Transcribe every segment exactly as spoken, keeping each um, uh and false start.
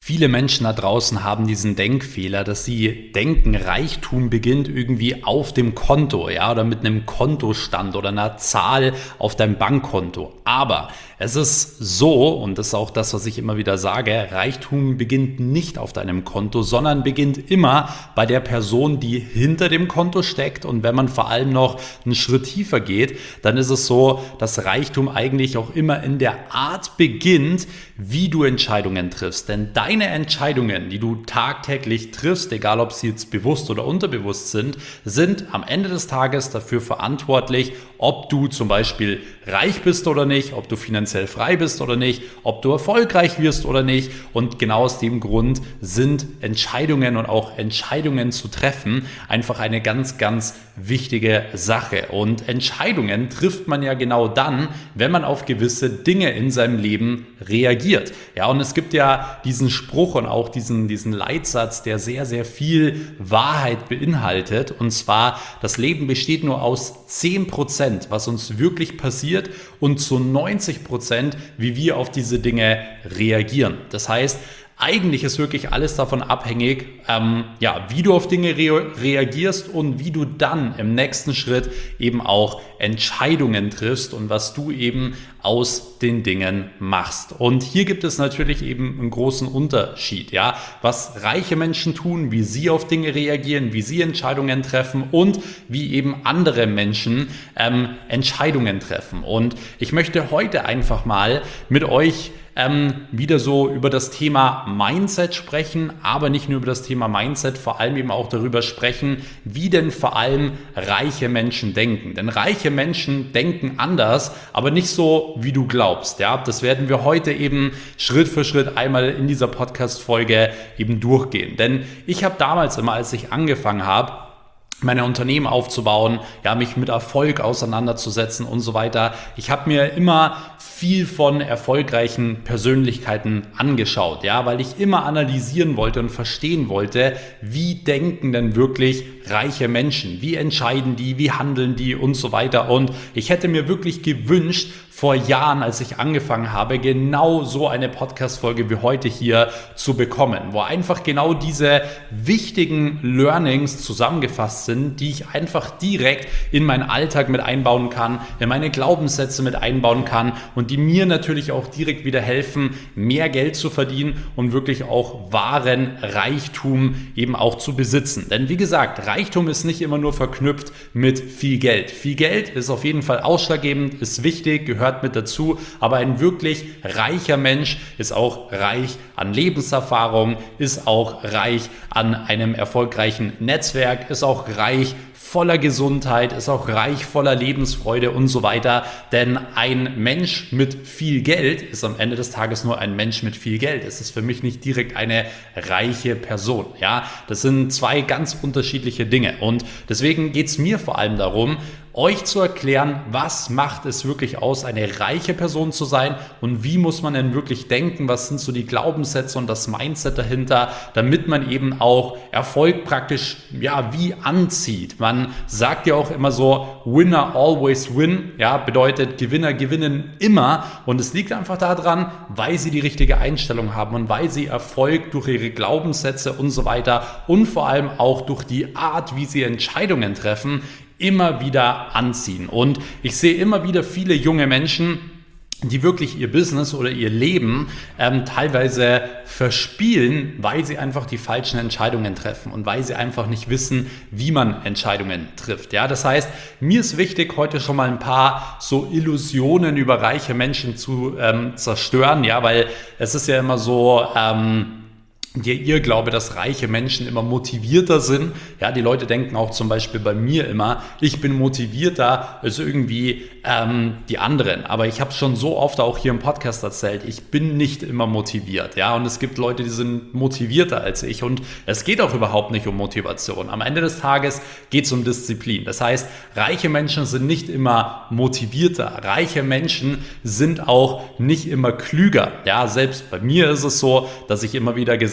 Viele Menschen da draußen haben diesen Denkfehler, dass sie denken, Reichtum beginnt irgendwie auf dem Konto, ja, oder mit einem Kontostand oder einer Zahl auf deinem Bankkonto. Aber es ist so, und das ist auch das, was ich immer wieder sage, Reichtum beginnt nicht auf deinem Konto, sondern beginnt immer bei der Person, die hinter dem Konto steckt. Und wenn man vor allem noch einen Schritt tiefer geht, dann ist es so, dass Reichtum eigentlich auch immer in der Art beginnt, wie du Entscheidungen triffst. Denn deine Entscheidungen, die du tagtäglich triffst, egal ob sie jetzt bewusst oder unterbewusst sind, sind am Ende des Tages dafür verantwortlich, ob du zum Beispiel reich bist oder nicht, ob du finanziell frei bist oder nicht, ob du erfolgreich wirst oder nicht. Und genau aus dem Grund sind Entscheidungen und auch Entscheidungen zu treffen einfach eine ganz, ganz wichtige Sache. Und Entscheidungen trifft man ja genau dann, wenn man auf gewisse Dinge in seinem Leben reagiert. Ja, und es gibt ja diesen Spruch und auch diesen, diesen Leitsatz, der sehr, sehr viel Wahrheit beinhaltet. Und zwar, das Leben besteht nur aus zehn Prozent, was uns wirklich passiert, und zu neunzig Prozent, wie wir auf diese Dinge reagieren. Das heißt, eigentlich ist wirklich alles davon abhängig, ähm, ja, wie du auf Dinge re- reagierst und wie du dann im nächsten Schritt eben auch Entscheidungen triffst und was du eben aus den Dingen machst. Und hier gibt es natürlich eben einen großen Unterschied, ja, was reiche Menschen tun, wie sie auf Dinge reagieren, wie sie Entscheidungen treffen und wie eben andere Menschen ähm, Entscheidungen treffen. Und ich möchte heute einfach mal mit euch Ähm, wieder so über das Thema Mindset sprechen, aber nicht nur über das Thema Mindset, vor allem eben auch darüber sprechen, wie denn vor allem reiche Menschen denken. Denn reiche Menschen denken anders, aber nicht so, wie du glaubst. Ja, das werden wir heute eben Schritt für Schritt einmal in dieser Podcast-Folge eben durchgehen. Denn ich habe damals immer, als ich angefangen habe, meine Unternehmen aufzubauen, ja, mich mit Erfolg auseinanderzusetzen und so weiter. Ich habe mir immer viel von erfolgreichen Persönlichkeiten angeschaut, ja, weil ich immer analysieren wollte und verstehen wollte, wie denken denn wirklich reiche Menschen, wie entscheiden die, wie handeln die und so weiter. Und ich hätte mir wirklich gewünscht, vor Jahren, als ich angefangen habe, genau so eine Podcast-Folge wie heute hier zu bekommen, wo einfach genau diese wichtigen Learnings zusammengefasst sind, die ich einfach direkt in meinen Alltag mit einbauen kann, in meine Glaubenssätze mit einbauen kann und die mir natürlich auch direkt wieder helfen, mehr Geld zu verdienen und wirklich auch wahren Reichtum eben auch zu besitzen. Denn wie gesagt, Reichtum ist nicht immer nur verknüpft mit viel Geld. Viel Geld ist auf jeden Fall ausschlaggebend, ist wichtig, gehört mit dazu, aber ein wirklich reicher Mensch ist auch reich an Lebenserfahrung, ist auch reich an einem erfolgreichen Netzwerk, ist auch reich voller Gesundheit, ist auch reich voller Lebensfreude und so weiter. Denn ein Mensch mit viel Geld ist am Ende des Tages nur ein Mensch mit viel Geld. Es ist für mich nicht direkt eine reiche Person. Ja, das sind zwei ganz unterschiedliche Dinge. Und deswegen geht es mir vor allem darum, euch zu erklären, was macht es wirklich aus, eine reiche Person zu sein und wie muss man denn wirklich denken, was sind so die Glaubenssätze und das Mindset dahinter, damit man eben auch Erfolg praktisch, ja, wie anzieht. Man sagt ja auch immer so, Winner always win, ja, bedeutet Gewinner gewinnen immer, und es liegt einfach daran, weil sie die richtige Einstellung haben und weil sie Erfolg durch ihre Glaubenssätze und so weiter und vor allem auch durch die Art, wie sie Entscheidungen treffen, immer wieder anziehen. Und ich sehe immer wieder viele junge Menschen, die wirklich ihr Business oder ihr Leben ähm, teilweise verspielen, weil sie einfach die falschen Entscheidungen treffen und weil sie einfach nicht wissen, wie man Entscheidungen trifft. Ja, das heißt, mir ist wichtig, heute schon mal ein paar so Illusionen über reiche Menschen zu ähm, zerstören, ja, weil es ist ja immer so, ähm, der Irrglaube, dass reiche Menschen immer motivierter sind. Ja, die Leute denken auch zum Beispiel bei mir immer, ich bin motivierter als irgendwie ähm, die anderen. Aber ich habe es schon so oft auch hier im Podcast erzählt, ich bin nicht immer motiviert. Ja, und es gibt Leute, die sind motivierter als ich. Und es geht auch überhaupt nicht um Motivation. Am Ende des Tages geht es um Disziplin. Das heißt, reiche Menschen sind nicht immer motivierter. Reiche Menschen sind auch nicht immer klüger. Ja, selbst bei mir ist es so, dass ich immer wieder gesagt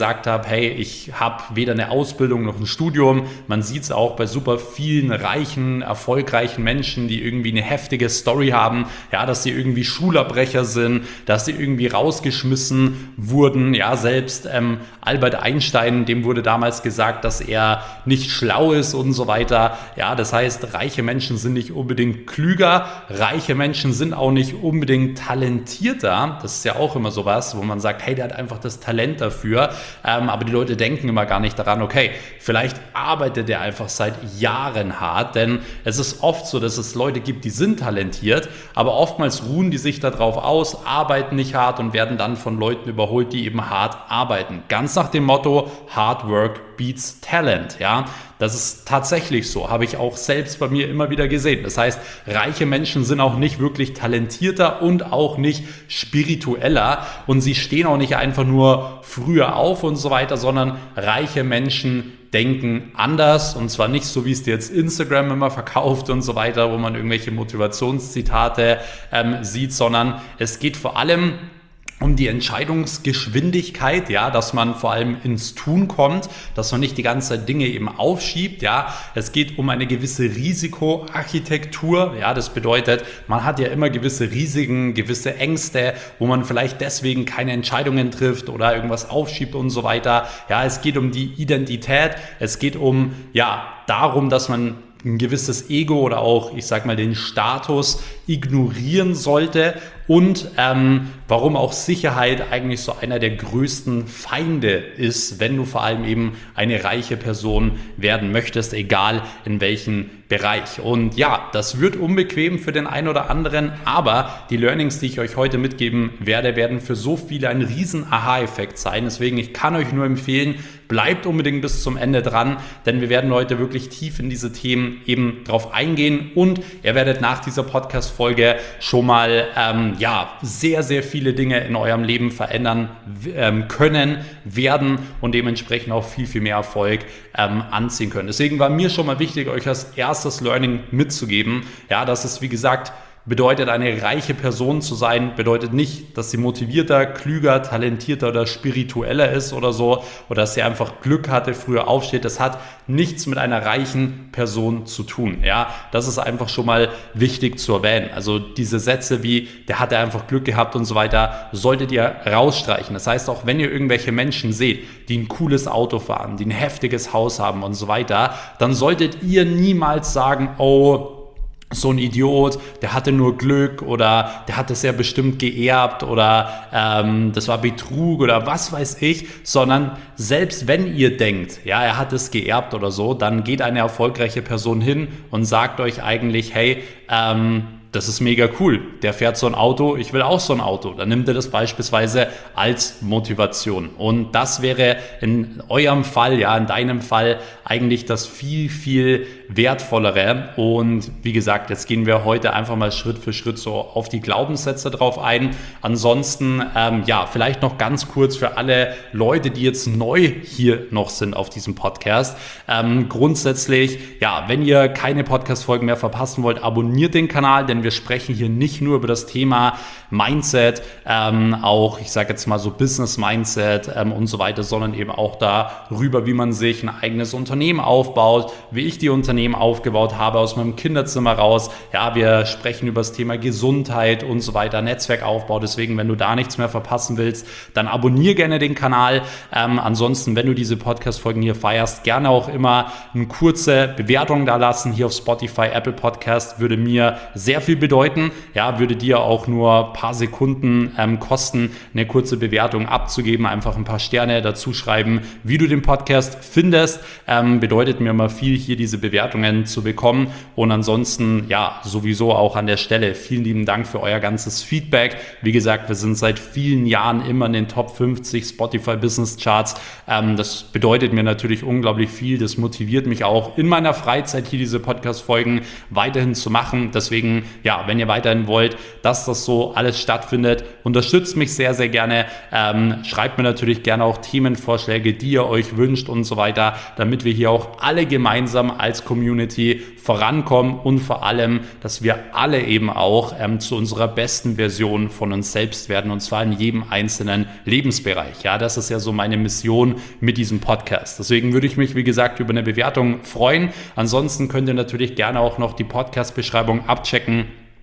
gesagt habe, hey, ich habe weder eine Ausbildung noch ein Studium. Man sieht es auch bei super vielen reichen, erfolgreichen Menschen, die irgendwie eine heftige Story haben, ja, dass sie irgendwie Schulabbrecher sind, dass sie irgendwie rausgeschmissen wurden. Ja, selbst ähm, Albert Einstein, dem wurde damals gesagt, dass er nicht schlau ist und so weiter. Ja, das heißt, reiche Menschen sind nicht unbedingt klüger, reiche Menschen sind auch nicht unbedingt talentierter. Das ist ja auch immer sowas, wo man sagt, hey, der hat einfach das Talent dafür. Ähm, aber die Leute denken immer gar nicht daran, okay, vielleicht arbeitet er einfach seit Jahren hart, denn es ist oft so, dass es Leute gibt, die sind talentiert, aber oftmals ruhen die sich darauf aus, arbeiten nicht hart und werden dann von Leuten überholt, die eben hart arbeiten. Ganz nach dem Motto, Hard Work beats Talent, ja. Das ist tatsächlich so, habe ich auch selbst bei mir immer wieder gesehen. Das heißt, reiche Menschen sind auch nicht wirklich talentierter und auch nicht spiritueller und sie stehen auch nicht einfach nur früher auf und so weiter, sondern reiche Menschen denken anders und zwar nicht so, wie es dir jetzt Instagram immer verkauft und so weiter, wo man irgendwelche Motivationszitate ähm, sieht, sondern es geht vor allem um die Entscheidungsgeschwindigkeit, ja, dass man vor allem ins Tun kommt, dass man nicht die ganze Zeit Dinge eben aufschiebt, ja. Es geht um eine gewisse Risikoarchitektur, ja, das bedeutet, man hat ja immer gewisse Risiken, gewisse Ängste, wo man vielleicht deswegen keine Entscheidungen trifft oder irgendwas aufschiebt und so weiter. Ja, es geht um die Identität, es geht um, ja, darum, dass man ein gewisses Ego oder auch, ich sag mal, den Status ignorieren sollte und ähm, warum auch Sicherheit eigentlich so einer der größten Feinde ist, wenn du vor allem eben eine reiche Person werden möchtest, egal in welchem Bereich. Und ja, das wird unbequem für den einen oder anderen, aber die Learnings, die ich euch heute mitgeben werde, werden für so viele ein riesen Aha-Effekt sein. Deswegen, ich kann euch nur empfehlen, bleibt unbedingt bis zum Ende dran, denn wir werden heute wirklich tief in diese Themen eben drauf eingehen und ihr werdet nach dieser Podcast-Folge schon mal ähm, ja, sehr, sehr viele Dinge in eurem Leben verändern ähm, können, werden und dementsprechend auch viel, viel mehr Erfolg ähm, anziehen können. Deswegen war mir schon mal wichtig, euch als erstes Learning mitzugeben, ja, dass es, wie gesagt, bedeutet, eine reiche Person zu sein, bedeutet nicht, dass sie motivierter, klüger, talentierter oder spiritueller ist oder so oder dass sie einfach Glück hatte, früher aufsteht. Das hat nichts mit einer reichen Person zu tun. Ja, das ist einfach schon mal wichtig zu erwähnen. Also diese Sätze wie, der hatte einfach Glück gehabt und so weiter, solltet ihr rausstreichen. Das heißt, auch wenn ihr irgendwelche Menschen seht, die ein cooles Auto fahren, die ein heftiges Haus haben und so weiter, dann solltet ihr niemals sagen, oh, so ein Idiot, der hatte nur Glück oder der hat das ja bestimmt geerbt oder ähm, das war Betrug oder was weiß ich, sondern selbst wenn ihr denkt, ja, er hat es geerbt oder so, dann geht eine erfolgreiche Person hin und sagt euch eigentlich, hey, ähm, das ist mega cool, der fährt so ein Auto, ich will auch so ein Auto. Dann nimmt er das beispielsweise als Motivation. Und das wäre in eurem Fall, ja, in deinem Fall eigentlich das viel, viel wertvollere. Und wie gesagt, jetzt gehen wir heute einfach mal Schritt für Schritt so auf die Glaubenssätze drauf ein. Ansonsten, ähm, ja, vielleicht noch ganz kurz für alle Leute, die jetzt neu hier noch sind auf diesem Podcast. Ähm, grundsätzlich, ja, wenn ihr keine Podcast-Folgen mehr verpassen wollt, abonniert den Kanal, denn wir sprechen hier nicht nur über das Thema Mindset, ähm, auch, ich sage jetzt mal so Business-Mindset ähm, und so weiter, sondern eben auch darüber, wie man sich ein eigenes Unternehmen aufbaut, wie ich die Unternehmen aufgebaut habe aus meinem Kinderzimmer raus. Ja, wir sprechen über das Thema Gesundheit und so weiter, Netzwerkaufbau. Deswegen, wenn du da nichts mehr verpassen willst, dann abonniere gerne den Kanal. Ähm, ansonsten, wenn du diese Podcast-Folgen hier feierst, gerne auch immer eine kurze Bewertung da lassen. Hier auf Spotify, Apple Podcast würde mir sehr viel bedeuten. Ja, würde dir auch nur ein paar Sekunden ähm, kosten, eine kurze Bewertung abzugeben, einfach ein paar Sterne dazu schreiben, wie du den Podcast findest. Ähm, bedeutet mir immer viel, hier diese Bewertungen zu bekommen. Und ansonsten, ja, sowieso auch an der Stelle vielen lieben Dank für euer ganzes Feedback. Wie gesagt, wir sind seit vielen Jahren immer in den Top fünfzig Spotify Business Charts. Ähm, das bedeutet mir natürlich unglaublich viel. Das motiviert mich auch in meiner Freizeit hier diese Podcast-Folgen weiterhin zu machen. Deswegen, ja, wenn ihr weiterhin wollt, dass das so alles stattfindet, unterstützt mich sehr, sehr gerne. Ähm, schreibt mir natürlich gerne auch Themenvorschläge, die ihr euch wünscht und so weiter, damit wir hier auch alle gemeinsam als Community vorankommen und vor allem, dass wir alle eben auch ähm, zu unserer besten Version von uns selbst werden, und zwar in jedem einzelnen Lebensbereich. Ja, das ist ja so meine Mission mit diesem Podcast. Deswegen würde ich mich, wie gesagt, über eine Bewertung freuen. Ansonsten könnt ihr natürlich gerne auch noch die Podcast-Beschreibung abchecken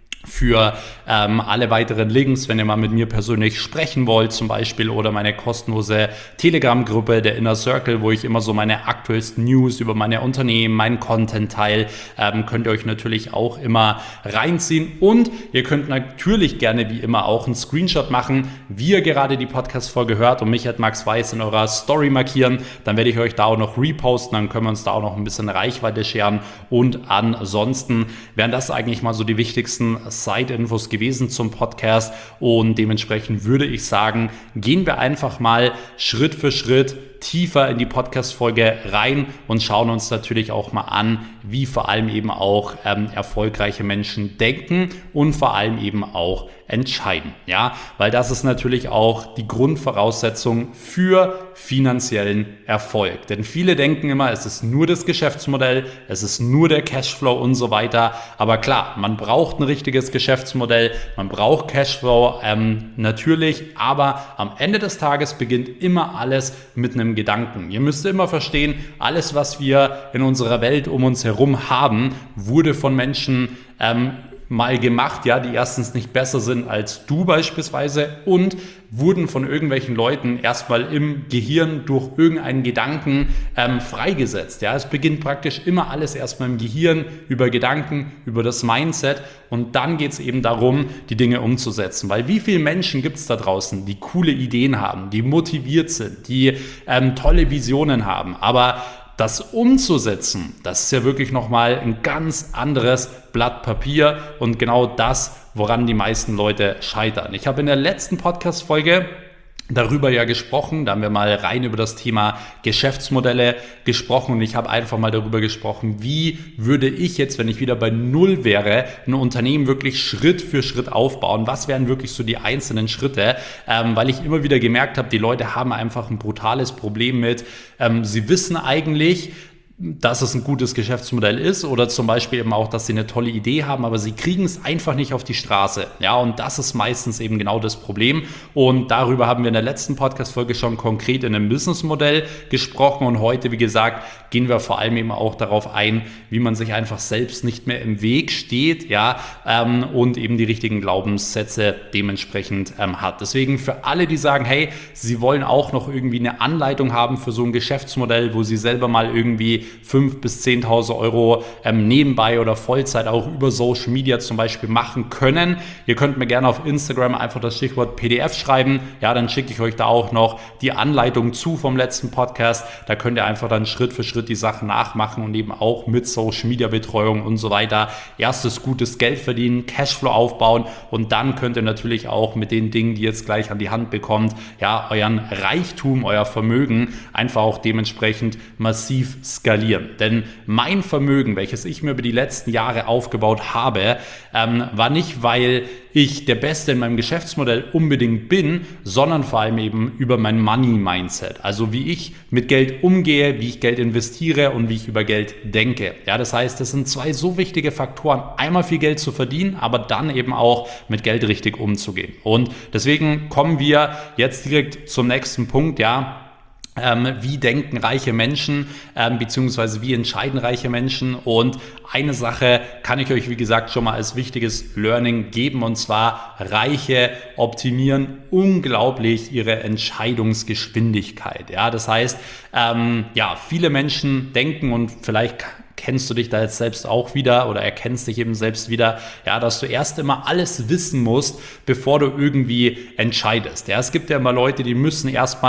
für ähm, alle weiteren Links, wenn ihr mal mit mir persönlich sprechen wollt zum Beispiel, oder meine kostenlose Telegram-Gruppe, der Inner Circle, wo ich immer so meine aktuellsten News über meine Unternehmen, meinen Content teile, ähm, könnt ihr euch natürlich auch immer reinziehen, und ihr könnt natürlich gerne wie immer auch einen Screenshot machen, wie ihr gerade die Podcast-Folge hört, und mich at Max Weiß in eurer Story markieren, dann werde ich euch da auch noch reposten, dann können wir uns da auch noch ein bisschen Reichweite scheren, und ansonsten wären das eigentlich mal so die wichtigsten Side-Infos gewesen zum Podcast, und dementsprechend würde ich sagen, gehen wir einfach mal Schritt für Schritt tiefer in die Podcast-Folge rein und schauen uns natürlich auch mal an, wie vor allem eben auch ähm, erfolgreiche Menschen denken und vor allem eben auch entscheiden. Ja, weil das ist natürlich auch die Grundvoraussetzung für finanziellen Erfolg. Denn viele denken immer, es ist nur das Geschäftsmodell, es ist nur der Cashflow und so weiter. Aber klar, man braucht ein richtiges Geschäftsmodell, man braucht Cashflow ähm, natürlich, aber am Ende des Tages beginnt immer alles mit einem Gedanken. Ihr müsst immer verstehen, alles, was wir in unserer Welt um uns herum haben, wurde von Menschen ähm, mal gemacht, ja, die erstens nicht besser sind als du beispielsweise, und wurden von irgendwelchen Leuten erstmal im Gehirn durch irgendeinen Gedanken ähm, freigesetzt. Ja, es beginnt praktisch immer alles erstmal im Gehirn, über Gedanken, über das Mindset, und dann geht es eben darum, die Dinge umzusetzen. Weil wie viele Menschen gibt es da draußen, die coole Ideen haben, die motiviert sind, die ähm, tolle Visionen haben, aber das umzusetzen, das ist ja wirklich nochmal ein ganz anderes Blatt Papier, und genau das, woran die meisten Leute scheitern. Ich habe in der letzten Podcast-Folge darüber ja gesprochen, da haben wir mal rein über das Thema Geschäftsmodelle gesprochen, und ich habe einfach mal darüber gesprochen, wie würde ich jetzt, wenn ich wieder bei Null wäre, ein Unternehmen wirklich Schritt für Schritt aufbauen, was wären wirklich so die einzelnen Schritte, ähm, weil ich immer wieder gemerkt habe, die Leute haben einfach ein brutales Problem mit, ähm, sie wissen eigentlich, dass es ein gutes Geschäftsmodell ist, oder zum Beispiel eben auch, dass sie eine tolle Idee haben, aber sie kriegen es einfach nicht auf die Straße. Ja, und das ist meistens eben genau das Problem, und darüber haben wir in der letzten Podcast-Folge schon konkret in einem Businessmodell gesprochen, und heute, wie gesagt, gehen wir vor allem eben auch darauf ein, wie man sich einfach selbst nicht mehr im Weg steht, ja, ähm, und eben die richtigen Glaubenssätze dementsprechend ähm, hat. Deswegen für alle, die sagen, hey, sie wollen auch noch irgendwie eine Anleitung haben für so ein Geschäftsmodell, wo sie selber mal irgendwie fünftausend bis zehntausend Euro ähm, nebenbei oder Vollzeit auch über Social Media zum Beispiel machen können. Ihr könnt mir gerne auf Instagram einfach das Stichwort P D F schreiben. Ja, dann schicke ich euch da auch noch die Anleitung zu vom letzten Podcast. Da könnt ihr einfach dann Schritt für Schritt die Sachen nachmachen und eben auch mit Social Media Betreuung und so weiter erstes gutes Geld verdienen, Cashflow aufbauen, und dann könnt ihr natürlich auch mit den Dingen, die ihr jetzt gleich an die Hand bekommt, ja, euren Reichtum, euer Vermögen einfach auch dementsprechend massiv skalieren. Denn mein Vermögen, welches ich mir über die letzten Jahre aufgebaut habe, ähm, war nicht, weil ich der Beste in meinem Geschäftsmodell unbedingt bin, sondern vor allem eben über mein Money-Mindset. Also wie ich mit Geld umgehe, wie ich Geld investiere und wie ich über Geld denke. Ja, das heißt, das sind zwei so wichtige Faktoren. Einmal viel Geld zu verdienen, aber dann eben auch mit Geld richtig umzugehen. Und deswegen kommen wir jetzt direkt zum nächsten Punkt, ja. Ähm, wie denken reiche Menschen, ähm, beziehungsweise wie entscheiden reiche Menschen? Und eine Sache kann ich euch, wie gesagt, schon mal als wichtiges Learning geben, und zwar: Reiche optimieren unglaublich ihre Entscheidungsgeschwindigkeit. Ja, das heißt, ähm, ja, viele Menschen denken, und vielleicht kennst du dich da jetzt selbst auch wieder oder erkennst dich eben selbst wieder, ja, dass du erst immer alles wissen musst, bevor du irgendwie entscheidest. Ja, es gibt ja immer Leute, die müssen erstmal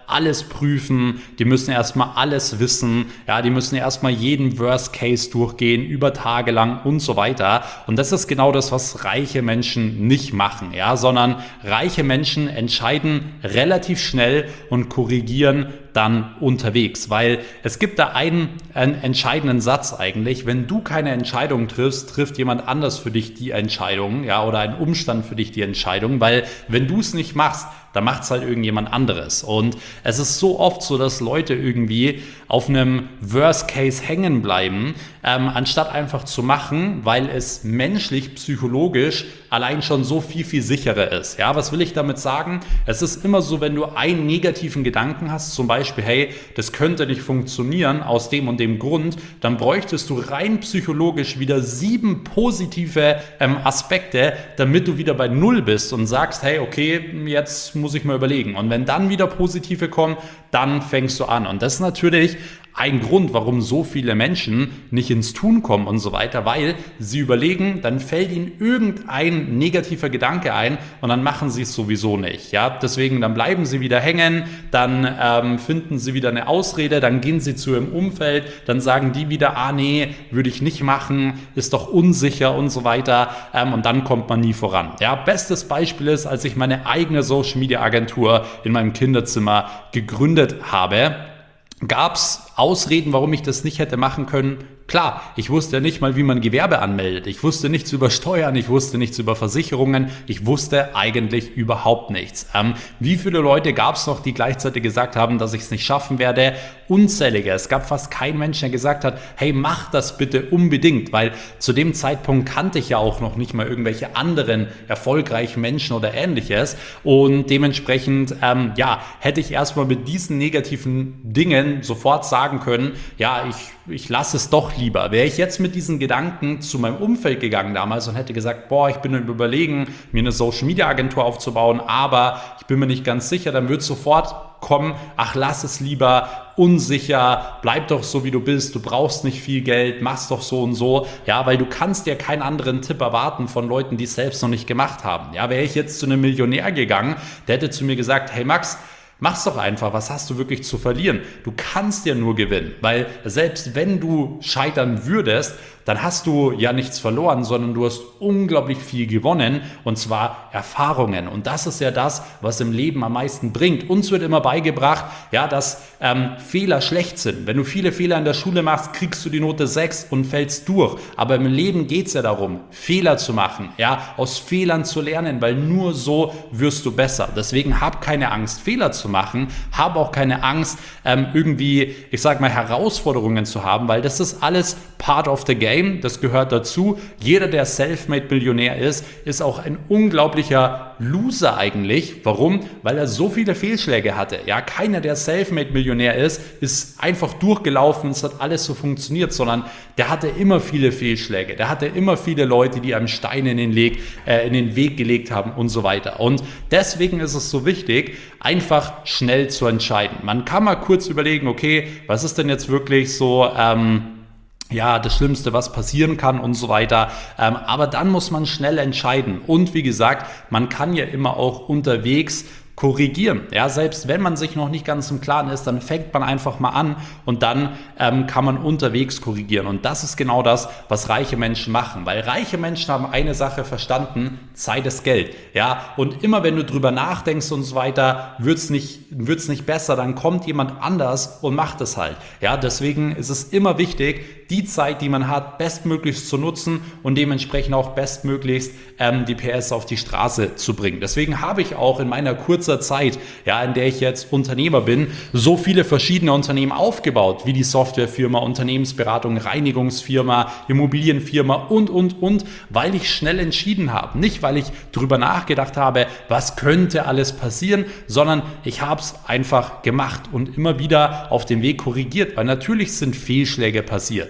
alles prüfen, die müssen erstmal alles wissen, ja, die müssen erstmal jeden Worst Case durchgehen, über Tage lang und so weiter. Und das ist genau das, was reiche Menschen nicht machen, ja, sondern reiche Menschen entscheiden relativ schnell und korrigieren dann unterwegs, weil es gibt da einen, einen entscheidenden Satz eigentlich: Wenn du keine Entscheidung triffst, trifft jemand anders für dich die Entscheidung, ja, oder ein Umstand für dich die Entscheidung, weil wenn du es nicht machst, dann macht es halt irgendjemand anderes. Und es ist so oft so, dass Leute irgendwie auf einem Worst Case hängen bleiben, ähm, anstatt einfach zu machen, weil es menschlich, psychologisch allein schon so viel, viel sicherer ist. Ja, was will ich damit sagen? Es ist immer so, wenn du einen negativen Gedanken hast, zum Beispiel, hey, das könnte nicht funktionieren aus dem und dem Grund, dann bräuchtest du rein psychologisch wieder sieben positive ähm, Aspekte, damit du wieder bei Null bist und sagst, hey, okay, jetzt muss ich mal überlegen. Und wenn dann wieder positive kommen, dann fängst du an. Und das ist natürlich ein Grund, warum so viele Menschen nicht ins Tun kommen und so weiter, weil sie überlegen, dann fällt ihnen irgendein negativer Gedanke ein und dann machen sie es sowieso nicht. Ja, deswegen, dann bleiben sie wieder hängen, dann ähm, finden sie wieder eine Ausrede, dann gehen sie zu ihrem Umfeld, dann sagen die wieder, ah nee, würde ich nicht machen, ist doch unsicher und so weiter, ähm, und dann kommt man nie voran. Ja, bestes Beispiel ist, als ich meine eigene Social Media Agentur in meinem Kinderzimmer gegründet habe, gab es Ausreden, warum ich das nicht hätte machen können. Klar, ich wusste ja nicht mal, wie man Gewerbe anmeldet. Ich wusste nichts über Steuern, ich wusste nichts über Versicherungen, ich wusste eigentlich überhaupt nichts. Ähm, wie viele Leute gab es noch, die gleichzeitig gesagt haben, dass ich es nicht schaffen werde? Unzählige. Es gab fast keinen Menschen, der gesagt hat, hey, mach das bitte unbedingt, weil zu dem Zeitpunkt kannte ich ja auch noch nicht mal irgendwelche anderen erfolgreichen Menschen oder ähnliches, und dementsprechend, ähm, ja, hätte ich erstmal mit diesen negativen Dingen sofort sagen können, ja, ich ich lasse es doch lieber. Wäre ich jetzt mit diesen Gedanken zu meinem Umfeld gegangen damals und hätte gesagt, boah, ich bin im Überlegen, mir eine Social-Media-Agentur aufzubauen, aber ich bin mir nicht ganz sicher, dann wird sofort kommen, ach, lass es lieber, unsicher, bleib doch so, wie du bist, du brauchst nicht viel Geld, mach's doch so und so, ja, weil du kannst dir keinen anderen Tipp erwarten von Leuten, die es selbst noch nicht gemacht haben. Ja, wäre ich jetzt zu einem Millionär gegangen, der hätte zu mir gesagt, hey Max, mach's doch einfach, was hast du wirklich zu verlieren? Du kannst ja nur gewinnen, weil selbst wenn du scheitern würdest, dann hast du ja nichts verloren, sondern du hast unglaublich viel gewonnen, und zwar Erfahrungen. Und das ist ja das, was im Leben am meisten bringt. Uns wird immer beigebracht, ja, dass ähm, Fehler schlecht sind. Wenn du viele Fehler in der Schule machst, kriegst du die Note sechs und fällst durch. Aber im Leben geht es ja darum, Fehler zu machen, ja, aus Fehlern zu lernen, weil nur so wirst du besser. Deswegen hab keine Angst, Fehler zu machen. Hab auch keine Angst, ähm, irgendwie, ich sag mal, Herausforderungen zu haben, weil das ist alles part of the game. Das gehört dazu. Jeder, der Selfmade-Millionär ist, ist auch ein unglaublicher Loser eigentlich. Warum? Weil er so viele Fehlschläge hatte. Ja, keiner, der Selfmade-Millionär ist, ist einfach durchgelaufen, es hat alles so funktioniert, sondern der hatte immer viele Fehlschläge. Der hatte immer viele Leute, die einem Steine in den, Weg, äh, in den Weg gelegt haben und so weiter. Und deswegen ist es so wichtig, einfach schnell zu entscheiden. Man kann mal kurz überlegen, okay, was ist denn jetzt wirklich so, ähm, ja, das Schlimmste, was passieren kann und so weiter. Ähm, aber dann muss man schnell entscheiden. Und wie gesagt, man kann ja immer auch unterwegs korrigieren. Ja, selbst wenn man sich noch nicht ganz im Klaren ist, dann fängt man einfach mal an und dann ähm, kann man unterwegs korrigieren. Und das ist genau das, was reiche Menschen machen. Weil reiche Menschen haben eine Sache verstanden: Zeit ist Geld. Ja, und immer wenn du drüber nachdenkst und so weiter, wird's nicht, wird's nicht besser, dann kommt jemand anders und macht es halt. Ja, deswegen ist es immer wichtig, die Zeit, die man hat, bestmöglichst zu nutzen und dementsprechend auch bestmöglichst ähm, die P S auf die Straße zu bringen. Deswegen habe ich auch in meiner kurzen Zeit, ja, in der ich jetzt Unternehmer bin, so viele verschiedene Unternehmen aufgebaut, wie die Softwarefirma, Unternehmensberatung, Reinigungsfirma, Immobilienfirma und, und, und, weil ich schnell entschieden habe. Nicht, weil ich drüber nachgedacht habe, was könnte alles passieren, sondern ich habe es einfach gemacht und immer wieder auf dem Weg korrigiert, weil natürlich sind Fehlschläge passiert.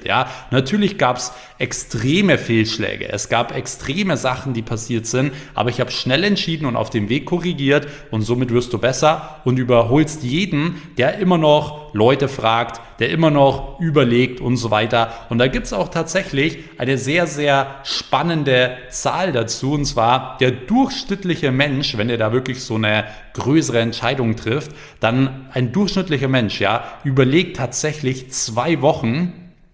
passiert. Ja, natürlich gab es extreme Fehlschläge, es gab extreme Sachen, die passiert sind, aber ich habe schnell entschieden und auf dem Weg korrigiert und somit wirst du besser und überholst jeden, der immer noch Leute fragt, der immer noch überlegt und so weiter. Und da gibt es auch tatsächlich eine sehr, sehr spannende Zahl dazu, und zwar der durchschnittliche Mensch, wenn er da wirklich so eine größere Entscheidung trifft, dann ein durchschnittlicher Mensch, ja, überlegt tatsächlich zwei Wochen,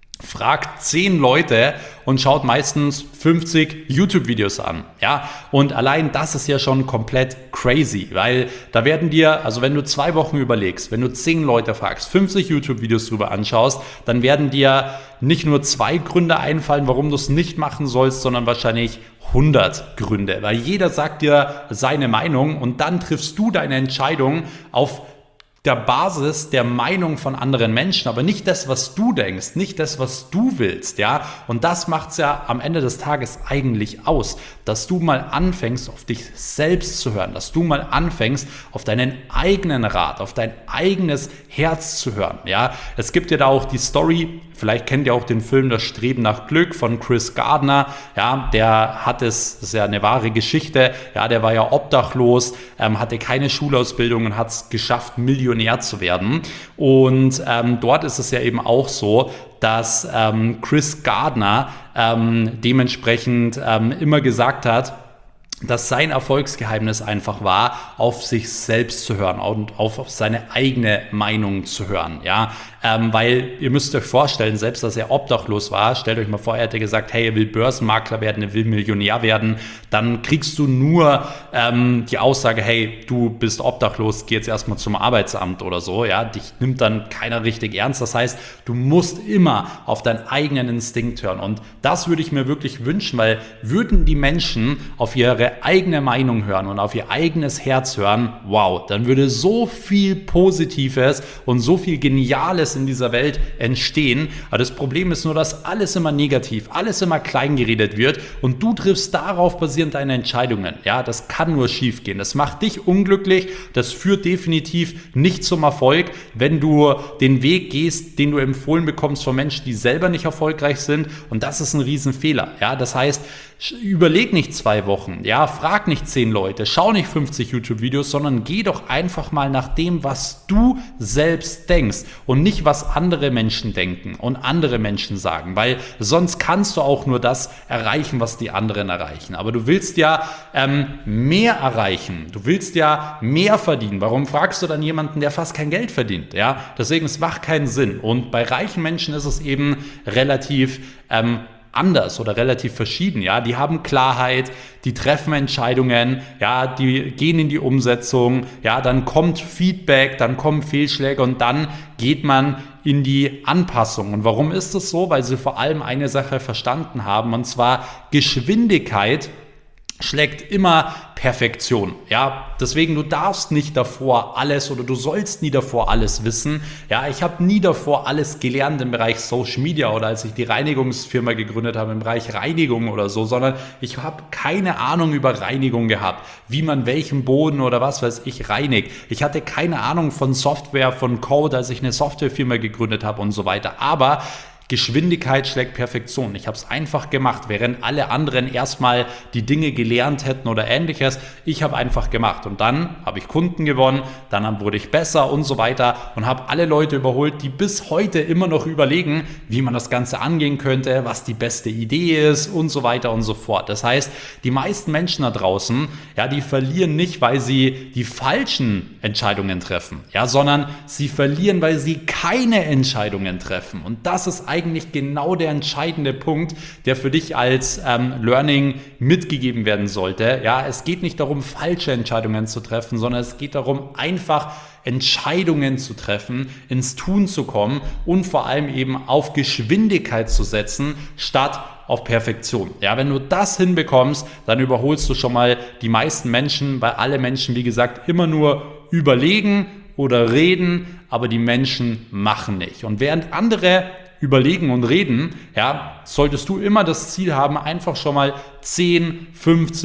fragt zehn Leute und schaut meistens fünfzig YouTube-Videos an. Ja, und allein das ist ja schon komplett crazy, weil da werden dir, also wenn du zwei Wochen überlegst, wenn du zehn Leute fragst, fünfzig YouTube-Videos drüber anschaust, dann werden dir nicht nur zwei Gründe einfallen, warum du es nicht machen sollst, sondern wahrscheinlich hundert Gründe, weil jeder sagt dir seine Meinung und dann triffst du deine Entscheidung auf der Basis der Meinung von anderen Menschen, aber nicht das, was du denkst, nicht das, was du willst, ja. Und das macht's ja am Ende des Tages eigentlich aus, dass du mal anfängst, auf dich selbst zu hören, dass du mal anfängst, auf deinen eigenen Rat, auf dein eigenes Herz zu hören, ja. Es gibt ja da auch die Story, vielleicht kennt ihr auch den Film Das Streben nach Glück von Chris Gardner, ja, der hat es, das ist ja eine wahre Geschichte, ja, der war ja obdachlos, ähm, hatte keine Schulausbildung und hat es geschafft, Millionär zu werden. Und ähm, dort ist es ja eben auch so, dass ähm, Chris Gardner ähm, dementsprechend ähm, immer gesagt hat, dass sein Erfolgsgeheimnis einfach war, auf sich selbst zu hören und auf, auf seine eigene Meinung zu hören, ja, ähm, weil ihr müsst euch vorstellen, selbst dass er obdachlos war, stellt euch mal vor, er hätte gesagt, hey, er will Börsenmakler werden, er will Millionär werden, dann kriegst du nur ähm, die Aussage, hey, du bist obdachlos, geh jetzt erstmal zum Arbeitsamt oder so, ja, dich nimmt dann keiner richtig ernst, das heißt, du musst immer auf deinen eigenen Instinkt hören und das würde ich mir wirklich wünschen, weil würden die Menschen auf ihre eigene Meinung hören und auf ihr eigenes Herz hören, wow, dann würde so viel Positives und so viel Geniales in dieser Welt entstehen. Aber das Problem ist nur, dass alles immer negativ, alles immer klein geredet wird und du triffst darauf basierend deine Entscheidungen. Ja, das kann nur schief gehen. Das macht dich unglücklich, das führt definitiv nicht zum Erfolg, wenn du den Weg gehst, den du empfohlen bekommst von Menschen, die selber nicht erfolgreich sind und das ist ein Riesenfehler. Ja, das heißt, überleg nicht zwei Wochen, ja, frag nicht zehn Leute, schau nicht fünfzig YouTube-Videos, sondern geh doch einfach mal nach dem, was du selbst denkst und nicht, was andere Menschen denken und andere Menschen sagen, weil sonst kannst du auch nur das erreichen, was die anderen erreichen. Aber du willst ja ähm, mehr erreichen, du willst ja mehr verdienen. Warum fragst du dann jemanden, der fast kein Geld verdient? Ja, deswegen, es macht keinen Sinn. Und bei reichen Menschen ist es eben relativ ähm, anders oder relativ verschieden, ja, die haben Klarheit, die treffen Entscheidungen, ja, die gehen in die Umsetzung, ja, dann kommt Feedback, dann kommen Fehlschläge und dann geht man in die Anpassung. Und warum ist das so? Weil sie vor allem eine Sache verstanden haben, und zwar Geschwindigkeit schlägt immer Perfektion, ja, deswegen du darfst nicht davor alles oder du sollst nie davor alles wissen, ja, ich habe nie davor alles gelernt im Bereich Social Media oder als ich die Reinigungsfirma gegründet habe im Bereich Reinigung oder so, sondern ich habe keine Ahnung über Reinigung gehabt, wie man welchen Boden oder was weiß ich reinigt, ich hatte keine Ahnung von Software, von Code, als ich eine Softwarefirma gegründet habe und so weiter, aber Geschwindigkeit schlägt Perfektion. Ich habe es einfach gemacht, während alle anderen erstmal die Dinge gelernt hätten oder ähnliches. Ich habe einfach gemacht und dann habe ich Kunden gewonnen, dann wurde ich besser und so weiter und habe alle Leute überholt, die bis heute immer noch überlegen, wie man das Ganze angehen könnte, was die beste Idee ist und so weiter und so fort. Das heißt, die meisten Menschen da draußen, ja, die verlieren nicht, weil sie die falschen Entscheidungen treffen, ja, sondern sie verlieren, weil sie keine Entscheidungen treffen. Und das ist eigentlich eigentlich genau der entscheidende Punkt, der für dich als ähm, Learning mitgegeben werden sollte. Ja, es geht nicht darum, falsche Entscheidungen zu treffen, sondern es geht darum, einfach Entscheidungen zu treffen, ins Tun zu kommen und vor allem eben auf Geschwindigkeit zu setzen, statt auf Perfektion. Ja, wenn du das hinbekommst, dann überholst du schon mal die meisten Menschen, weil alle Menschen, wie gesagt, immer nur überlegen oder reden, aber die Menschen machen nicht. Und während andere überlegen und reden, ja, solltest du immer das Ziel haben, einfach schon mal zehn, fünfzig,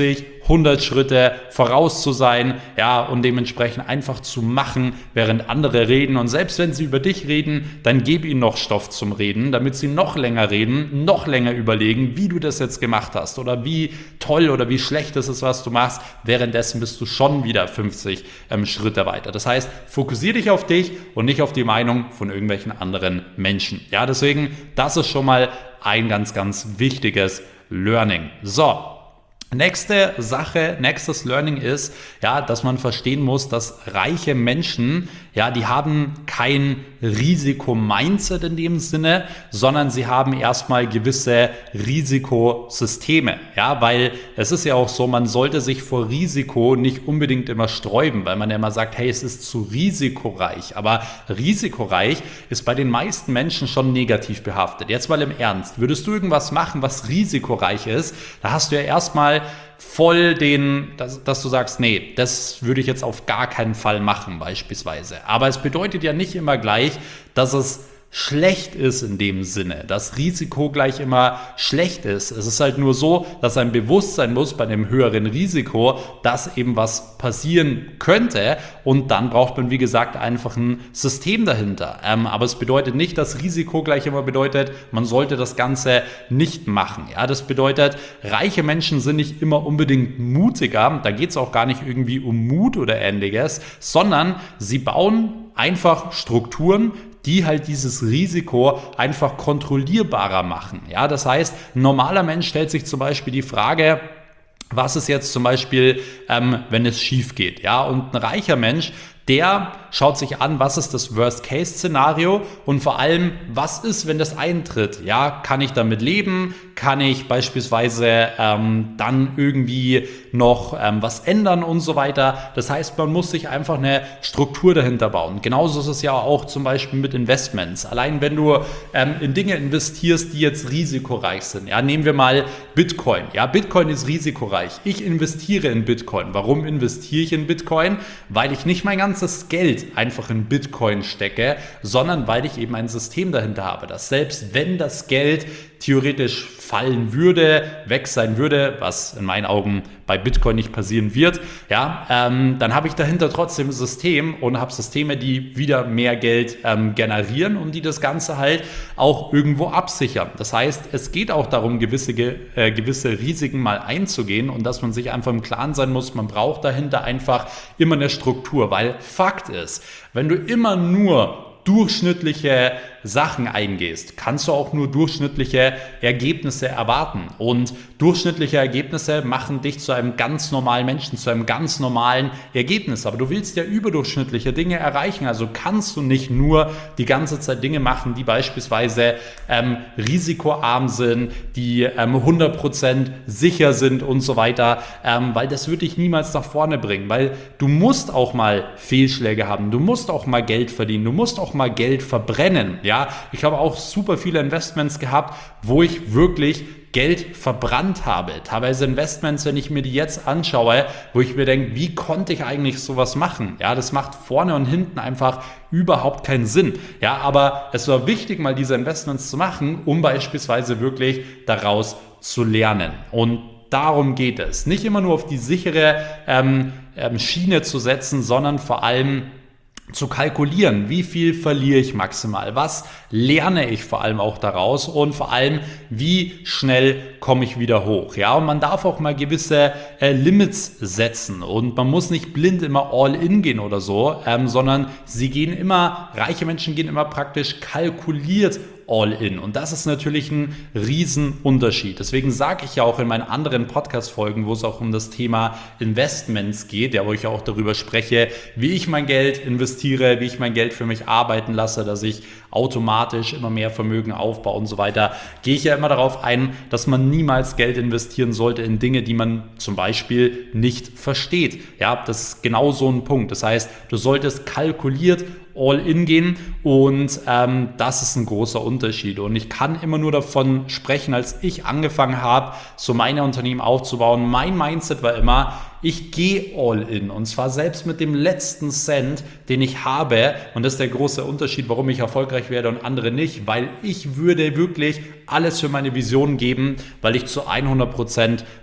hundert Schritte voraus zu sein, ja, und dementsprechend einfach zu machen, während andere reden. Und selbst wenn sie über dich reden, dann gib ihnen noch Stoff zum Reden, damit sie noch länger reden, noch länger überlegen, wie du das jetzt gemacht hast oder wie toll oder wie schlecht es ist, was du machst. Währenddessen bist du schon wieder fünfzig ähm, Schritte weiter. Das heißt, fokussiere dich auf dich und nicht auf die Meinung von irgendwelchen anderen Menschen. Ja, deswegen, das ist schon mal ein ganz, ganz wichtiges Learning. So. Nächste Sache, nächstes Learning ist, ja, dass man verstehen muss, dass reiche Menschen, ja, die haben kein Risiko-Mindset in dem Sinne, sondern sie haben erstmal gewisse Risikosysteme, ja, weil es ist ja auch so, man sollte sich vor Risiko nicht unbedingt immer sträuben, weil man ja immer sagt, hey, es ist zu risikoreich, aber risikoreich ist bei den meisten Menschen schon negativ behaftet. Jetzt mal im Ernst, würdest du irgendwas machen, was risikoreich ist, da hast du ja erstmal voll den, dass, dass du sagst, nee, das würde ich jetzt auf gar keinen Fall machen beispielsweise. Aber es bedeutet ja nicht immer gleich, dass es schlecht ist in dem Sinne, dass Risiko gleich immer schlecht ist. Es ist halt nur so, dass ein Bewusstsein muss bei einem höheren Risiko, dass eben was passieren könnte und dann braucht man, wie gesagt, einfach ein System dahinter. Ähm, aber es bedeutet nicht, dass Risiko gleich immer bedeutet, man sollte das Ganze nicht machen. Ja, das bedeutet, reiche Menschen sind nicht immer unbedingt mutiger, da geht es auch gar nicht irgendwie um Mut oder Ähnliches, sondern sie bauen einfach Strukturen, die halt dieses Risiko einfach kontrollierbarer machen. Ja, das heißt, ein normaler Mensch stellt sich zum Beispiel die Frage, was ist jetzt zum Beispiel, ähm, wenn es schief geht? Ja, und ein reicher Mensch, der schaut sich an, was ist das Worst-Case-Szenario und vor allem, was ist, wenn das eintritt? Ja, kann ich damit leben? Kann ich beispielsweise ähm, dann irgendwie noch ähm, was ändern und so weiter? Das heißt, man muss sich einfach eine Struktur dahinter bauen. Genauso ist es ja auch zum Beispiel mit Investments. Allein wenn du ähm, in Dinge investierst, die jetzt risikoreich sind. Ja, nehmen wir mal Bitcoin. Ja, Bitcoin ist risikoreich. Ich investiere in Bitcoin. Warum investiere ich in Bitcoin? Weil ich nicht mein ganzes Geld einfach in Bitcoin stecke, sondern weil ich eben ein System dahinter habe, dass selbst wenn das Geld theoretisch fallen würde, weg sein würde, was in meinen Augen bei Bitcoin nicht passieren wird, ja, ähm, dann habe ich dahinter trotzdem ein System und habe Systeme, die wieder mehr Geld ähm, generieren und die das Ganze halt auch irgendwo absichern. Das heißt, es geht auch darum, gewisse, äh, gewisse Risiken mal einzugehen und dass man sich einfach im Klaren sein muss, man braucht dahinter einfach immer eine Struktur, weil Fakt ist, wenn du immer nur durchschnittliche Sachen eingehst, kannst du auch nur durchschnittliche Ergebnisse erwarten. Und durchschnittliche Ergebnisse machen dich zu einem ganz normalen Menschen, zu einem ganz normalen Ergebnis. Aber du willst ja überdurchschnittliche Dinge erreichen. Also kannst du nicht nur die ganze Zeit Dinge machen, die beispielsweise ähm, risikoarm sind, die ähm, hundert Prozent sicher sind und so weiter, ähm, weil das wird dich niemals nach vorne bringen. Weil du musst auch mal Fehlschläge haben, du musst auch mal Geld verdienen, du musst auch mal Geld verbrennen. Ja, ich habe auch super viele Investments gehabt, wo ich wirklich Geld verbrannt habe. Teilweise Investments, wenn ich mir die jetzt anschaue, wo ich mir denke, wie konnte ich eigentlich sowas machen? Ja, das macht vorne und hinten einfach überhaupt keinen Sinn. Ja, aber es war wichtig, mal diese Investments zu machen, um beispielsweise wirklich daraus zu lernen. Und darum geht es. Nicht immer nur auf die sichere ähm, ähm, Schiene zu setzen, sondern vor allem zu kalkulieren, wie viel verliere ich maximal, was lerne ich vor allem auch daraus und vor allem, wie schnell komme ich wieder hoch. Ja, und man darf auch mal gewisse äh, Limits setzen und man muss nicht blind immer all in gehen oder so, ähm, sondern sie gehen immer, reiche Menschen gehen immer praktisch kalkuliert all in. Und das ist natürlich ein Riesenunterschied. Deswegen sage ich ja auch in meinen anderen Podcast-Folgen, wo es auch um das Thema Investments geht, ja, wo ich ja auch darüber spreche, wie ich mein Geld investiere, wie ich mein Geld für mich arbeiten lasse, dass ich automatisch immer mehr Vermögen aufbaue und so weiter, gehe ich ja immer darauf ein, dass man niemals Geld investieren sollte in Dinge, die man zum Beispiel nicht versteht. Ja, das ist genau so ein Punkt. Das heißt, du solltest kalkuliert all in gehen und ähm, das ist ein großer Unterschied und ich kann immer nur davon sprechen, als ich angefangen habe, so meine Unternehmen aufzubauen, mein Mindset war immer, ich gehe all in und zwar selbst mit dem letzten Cent, den ich habe und das ist der große Unterschied, warum ich erfolgreich werde und andere nicht, weil ich würde wirklich alles für meine Vision geben, weil ich zu hundert Prozent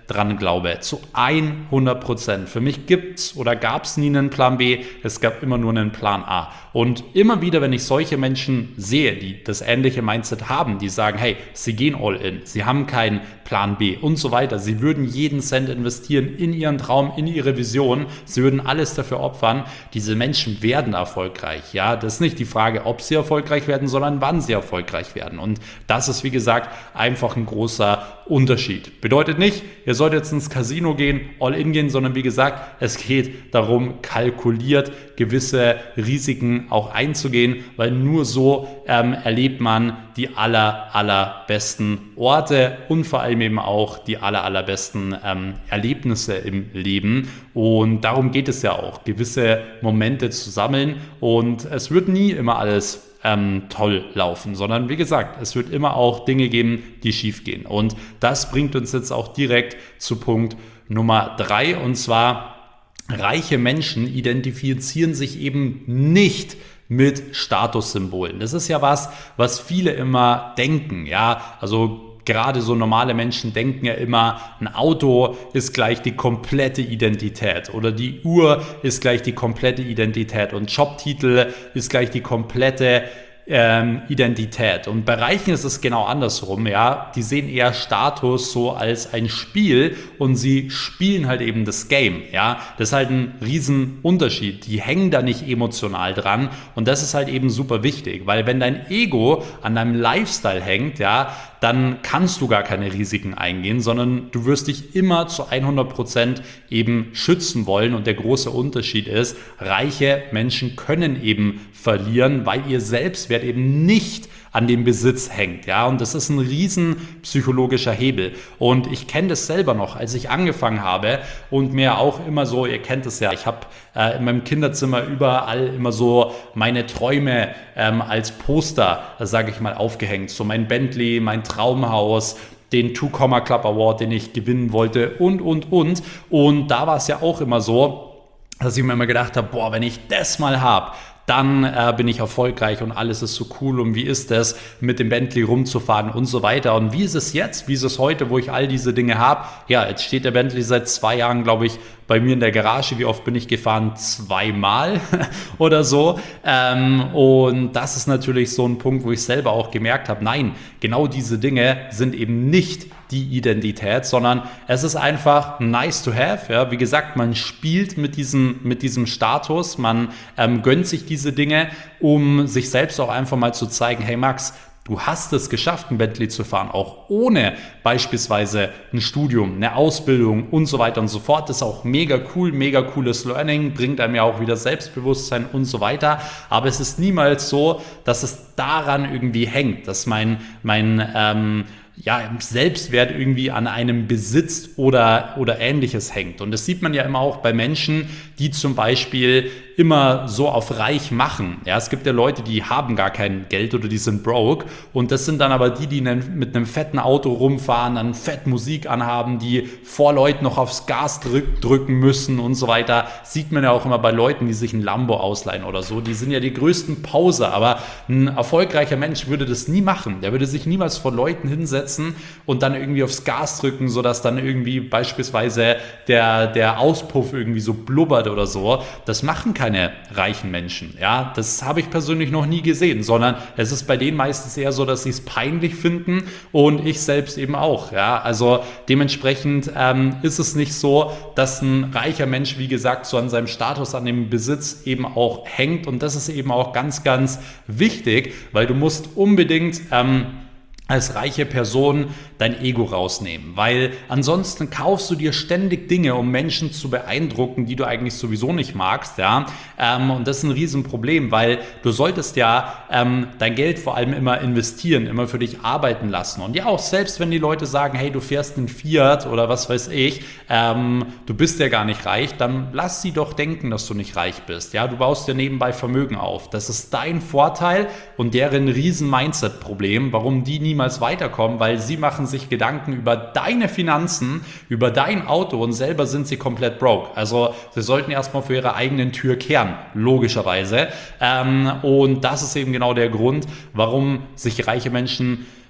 dran glaube. Zu hundert Prozent. Für mich gibt es oder gab es nie einen Plan B, es gab immer nur einen Plan A. Und immer wieder, wenn ich solche Menschen sehe, die das ähnliche Mindset haben, die sagen, hey, sie gehen all in, sie haben keinen Plan B und so weiter, sie würden jeden Cent investieren in ihren Traum, in ihre Vision, sie würden alles dafür opfern, diese Menschen werden erfolgreich. Ja, das ist nicht die Frage, ob sie erfolgreich werden, sondern wann sie erfolgreich werden. Und das ist, wie gesagt, einfach ein großer Unterschied. Bedeutet nicht, ihr sollt jetzt ins Casino gehen, all in gehen, sondern wie gesagt, es geht darum, kalkuliert gewisse Risiken auch einzugehen, weil nur so ähm, erlebt man die aller, allerbesten Orte und vor allem eben auch die aller, allerbesten ähm, Erlebnisse im Leben. Und darum geht es ja auch, gewisse Momente zu sammeln. Und es wird nie immer alles ähm, toll laufen, sondern wie gesagt, es wird immer auch Dinge geben, die schief gehen. Und das bringt uns jetzt auch direkt zu Punkt Nummer drei, und zwar: Reiche Menschen identifizieren sich eben nicht mit Statussymbolen. Das ist ja was, was viele immer denken, ja, also gerade so normale Menschen denken ja immer, ein Auto ist gleich die komplette Identität oder die Uhr ist gleich die komplette Identität und Jobtitel ist gleich die komplette Ähm, Identität. Und bei Reichen ist es genau andersrum, ja. Die sehen eher Status so als ein Spiel und sie spielen halt eben das Game, ja. Das ist halt ein Riesenunterschied. Die hängen da nicht emotional dran und das ist halt eben super wichtig, weil wenn dein Ego an deinem Lifestyle hängt, ja, dann kannst du gar keine Risiken eingehen, sondern du wirst dich immer zu hundert Prozent eben schützen wollen. Und der große Unterschied ist, reiche Menschen können eben verlieren, weil ihr Selbstwert eben nicht an dem Besitz hängt, ja, und das ist ein riesen psychologischer Hebel. Und ich kenne das selber noch, als ich angefangen habe und mir auch immer so, ihr kennt es ja, ich habe äh, in meinem Kinderzimmer überall immer so meine Träume ähm, als Poster, sage ich mal, aufgehängt, so mein Bentley, mein Traumhaus, den Two Comma Club Award, den ich gewinnen wollte und, und, und. Und da war es ja auch immer so, dass ich mir immer gedacht habe, boah, wenn ich das mal habe, dann äh, bin ich erfolgreich und alles ist so cool und wie ist es, mit dem Bentley rumzufahren und so weiter. Und wie ist es jetzt, wie ist es heute, wo ich all diese Dinge habe? Ja, jetzt steht der Bentley seit zwei Jahren, glaube ich, bei mir in der Garage. Wie oft bin ich gefahren? Zweimal oder so. Ähm, und das ist natürlich so ein Punkt, wo ich selber auch gemerkt habe, nein, genau diese Dinge sind eben nicht die Identität, sondern es ist einfach nice to have. Ja. Wie gesagt, man spielt mit diesem, mit diesem Status, man ähm, gönnt sich diese Dinge, um sich selbst auch einfach mal zu zeigen, hey Max, du hast es geschafft, ein Bentley zu fahren, auch ohne beispielsweise ein Studium, eine Ausbildung und so weiter und so fort. Das ist auch mega cool, mega cooles Learning, bringt einem ja auch wieder Selbstbewusstsein und so weiter. Aber es ist niemals so, dass es daran irgendwie hängt, dass mein, mein ähm, ja, Selbstwert irgendwie an einem Besitz oder, oder Ähnliches hängt. Und das sieht man ja immer auch bei Menschen, die zum Beispiel immer so auf reich machen. Ja, es gibt ja Leute, die haben gar kein Geld oder die sind broke und das sind dann aber die, die mit einem fetten Auto rumfahren, dann fett Musik anhaben, die vor Leuten noch aufs Gas drück, drücken müssen und so weiter. Sieht man ja auch immer bei Leuten, die sich ein Lambo ausleihen oder so. Die sind ja die größten Poser, aber ein erfolgreicher Mensch würde das nie machen. Der würde sich niemals vor Leuten hinsetzen und dann irgendwie aufs Gas drücken, sodass dann irgendwie beispielsweise der, der Auspuff irgendwie so blubbert oder so. Das machen keine keine reichen Menschen. Ja, das habe ich persönlich noch nie gesehen, sondern es ist bei denen meistens eher so, dass sie es peinlich finden und ich selbst eben auch. Ja, also dementsprechend ähm, ist es nicht so, dass ein reicher Mensch, wie gesagt, so an seinem Status, an dem Besitz eben auch hängt und das ist eben auch ganz, ganz wichtig, weil du musst unbedingt ähm, als reiche Person dein Ego rausnehmen, weil ansonsten kaufst du dir ständig Dinge, um Menschen zu beeindrucken, die du eigentlich sowieso nicht magst, ja, ähm, und das ist ein Riesenproblem, weil du solltest ja ähm, dein Geld vor allem immer investieren, immer für dich arbeiten lassen und ja auch selbst, wenn die Leute sagen, hey, du fährst einen Fiat oder was weiß ich, ähm, du bist ja gar nicht reich, dann lass sie doch denken, dass du nicht reich bist, ja, du baust dir nebenbei Vermögen auf, das ist dein Vorteil und deren riesen Mindset-Problem, warum die niemals weiterkommen, weil sie machen sich Gedanken über deine Finanzen, über dein Auto und selber sind sie komplett broke. Also sie sollten erstmal vor ihrer eigenen Tür kehren, logischerweise. Ähm, und das ist eben genau der Grund, warum sich reiche Menschen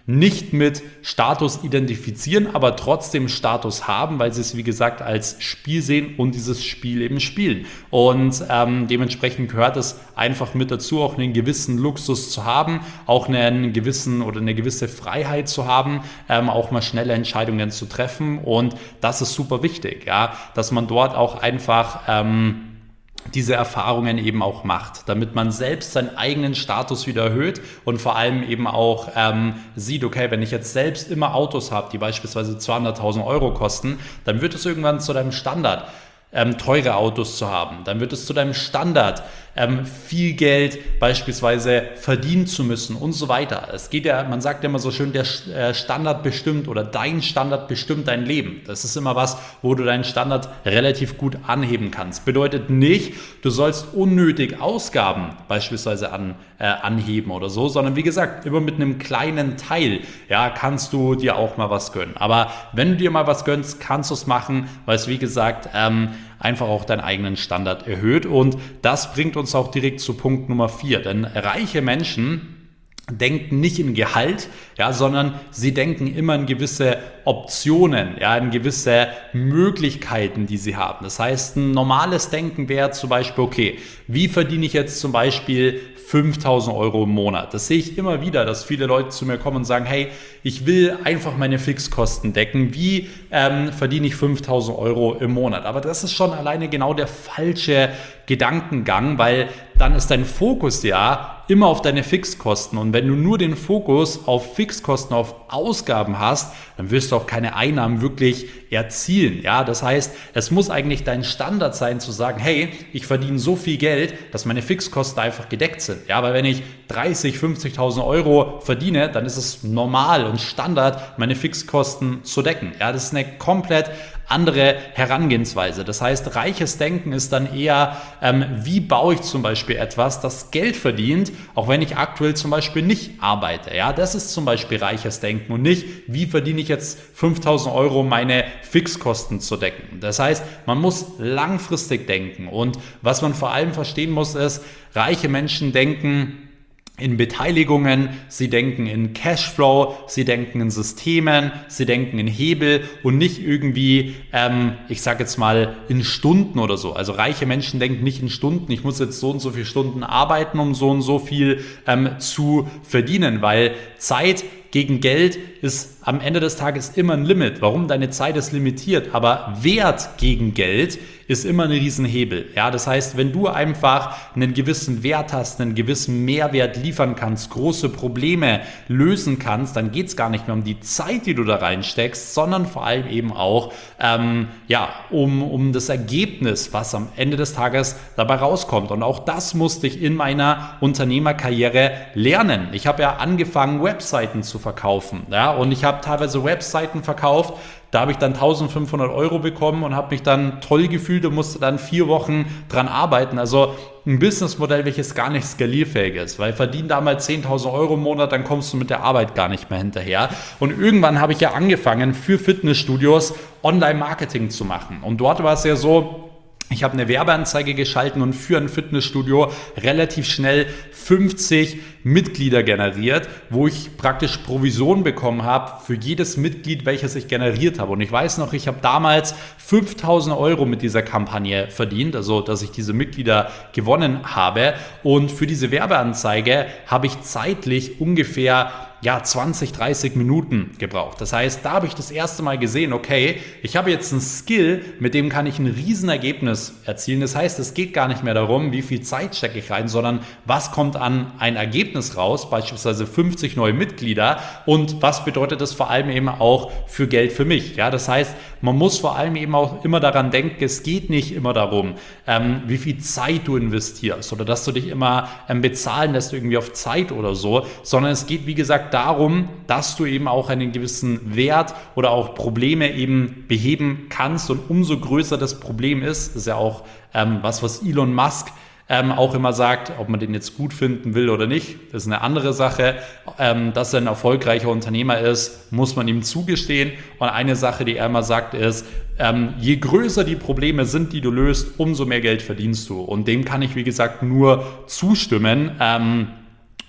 nicht mit Status identifizieren, aber trotzdem Status haben, weil sie es wie gesagt als Spiel sehen und dieses Spiel eben spielen. Und ähm, dementsprechend gehört es einfach mit dazu, auch einen gewissen Luxus zu haben, auch einen gewissen oder eine gewisse Freiheit zu haben, ähm, auch mal schnelle Entscheidungen zu treffen. Und das ist super wichtig, ja, dass man dort auch einfach ähm, diese Erfahrungen eben auch macht, damit man selbst seinen eigenen Status wieder erhöht und vor allem eben auch ähm, sieht, okay, wenn ich jetzt selbst immer Autos habe, die beispielsweise zweihunderttausend Euro kosten, dann wird es irgendwann zu deinem Standard, ähm, teure Autos zu haben. Dann wird es zu deinem Standard, ähm, viel Geld beispielsweise verdienen zu müssen und so weiter. Es geht ja, man sagt ja immer so schön, der Standard bestimmt oder dein Standard bestimmt dein Leben. Das ist immer was, wo du deinen Standard relativ gut anheben kannst. Bedeutet nicht, du sollst unnötig Ausgaben beispielsweise an, äh, anheben oder so, sondern wie gesagt, immer mit einem kleinen Teil, ja, kannst du dir auch mal was gönnen. Aber wenn du dir mal was gönnst, kannst du es machen, weil es wie gesagt ähm, einfach auch deinen eigenen Standard erhöht. Und das bringt uns auch direkt zu Punkt Nummer vier. Denn reiche Menschen denken nicht in Gehalt, ja, sondern sie denken immer in gewisse Optionen, ja, in gewisse Möglichkeiten, die sie haben. Das heißt, ein normales Denken wäre zum Beispiel, okay, wie verdiene ich jetzt zum Beispiel fünftausend Euro im Monat? Das sehe ich immer wieder, dass viele Leute zu mir kommen und sagen, hey, ich will einfach meine Fixkosten decken. Wie ähm, verdiene ich fünftausend Euro im Monat? Aber das ist schon alleine genau der falsche Gedankengang, weil dann ist dein Fokus ja immer auf deine Fixkosten. Und wenn du nur den Fokus auf Fixkosten, auf Ausgaben hast, dann wirst du auch keine Einnahmen wirklich erzielen. Ja, das heißt, es muss eigentlich dein Standard sein, zu sagen, hey, ich verdiene so viel Geld, dass meine Fixkosten einfach gedeckt sind. Ja, weil wenn ich dreißig, fünfzigtausend Euro verdiene, dann ist es normal und Standard, meine Fixkosten zu decken. Ja, das ist eine komplett andere Herangehensweise. Das heißt, reiches Denken ist dann eher, ähm, wie baue ich zum Beispiel etwas, das Geld verdient, auch wenn ich aktuell zum Beispiel nicht arbeite. Ja, das ist zum Beispiel reiches Denken und nicht, wie verdiene ich jetzt fünftausend Euro, um meine Fixkosten zu decken. Das heißt, man muss langfristig denken und was man vor allem verstehen muss, ist, reiche Menschen denken in Beteiligungen, sie denken in Cashflow, sie denken in Systemen, sie denken in Hebel und nicht irgendwie, ähm, ich sage jetzt mal, in Stunden oder so. Also reiche Menschen denken nicht in Stunden, ich muss jetzt so und so viele Stunden arbeiten, um so und so viel ähm, zu verdienen, weil Zeit gegen Geld ist am Ende des Tages immer ein Limit. Warum? Deine Zeit ist limitiert, aber Wert gegen Geld ist immer ein Riesenhebel. Ja, das heißt, wenn du einfach einen gewissen Wert hast, einen gewissen Mehrwert liefern kannst, große Probleme lösen kannst, dann geht es gar nicht mehr um die Zeit, die du da reinsteckst, sondern vor allem eben auch ähm, ja, um, um das Ergebnis, was am Ende des Tages dabei rauskommt. Und auch das musste ich in meiner Unternehmerkarriere lernen. Ich habe ja angefangen, Webseiten zu verkaufen. Ja, und ich habe teilweise Webseiten verkauft, da habe ich dann eintausendfünfhundert Euro bekommen und habe mich dann toll gefühlt und musste dann vier Wochen dran arbeiten. Also ein Businessmodell, welches gar nicht skalierfähig ist, weil verdien damals zehntausend Euro im Monat, dann kommst du mit der Arbeit gar nicht mehr hinterher. Und irgendwann habe ich ja angefangen, für Fitnessstudios Online-Marketing zu machen. Und dort war es ja so, ich habe eine Werbeanzeige geschalten und für ein Fitnessstudio relativ schnell fünfzig Mitglieder generiert, wo ich praktisch Provision bekommen habe für jedes Mitglied, welches ich generiert habe. Und ich weiß noch, ich habe damals fünftausend Euro mit dieser Kampagne verdient, also dass ich diese Mitglieder gewonnen habe. Und für diese Werbeanzeige habe ich zeitlich ungefähr ja, zwanzig, dreißig Minuten gebraucht. Das heißt, da habe ich das erste Mal gesehen, okay, ich habe jetzt einen Skill, mit dem kann ich ein Riesenergebnis erzielen. Das heißt, es geht gar nicht mehr darum, wie viel Zeit stecke ich rein, sondern was kommt an ein Ergebnis raus, beispielsweise fünfzig neue Mitglieder und was bedeutet das vor allem eben auch für Geld für mich. Ja, das heißt, man muss vor allem eben auch immer daran denken, es geht nicht immer darum, ähm, wie viel Zeit du investierst oder dass du dich immer ähm, bezahlen lässt irgendwie auf Zeit oder so, sondern es geht, wie gesagt, darum, dass du eben auch einen gewissen Wert oder auch Probleme eben beheben kannst und umso größer das Problem ist, ist ja auch ähm, was, was Elon Musk ähm, auch immer sagt, ob man den jetzt gut finden will oder nicht, das ist eine andere Sache. Ähm, dass er ein erfolgreicher Unternehmer ist, muss man ihm zugestehen. Und eine Sache, die er immer sagt, ist, ähm, je größer die Probleme sind, die du löst, umso mehr Geld verdienst du. Und dem kann ich, wie gesagt, nur zustimmen. Ähm,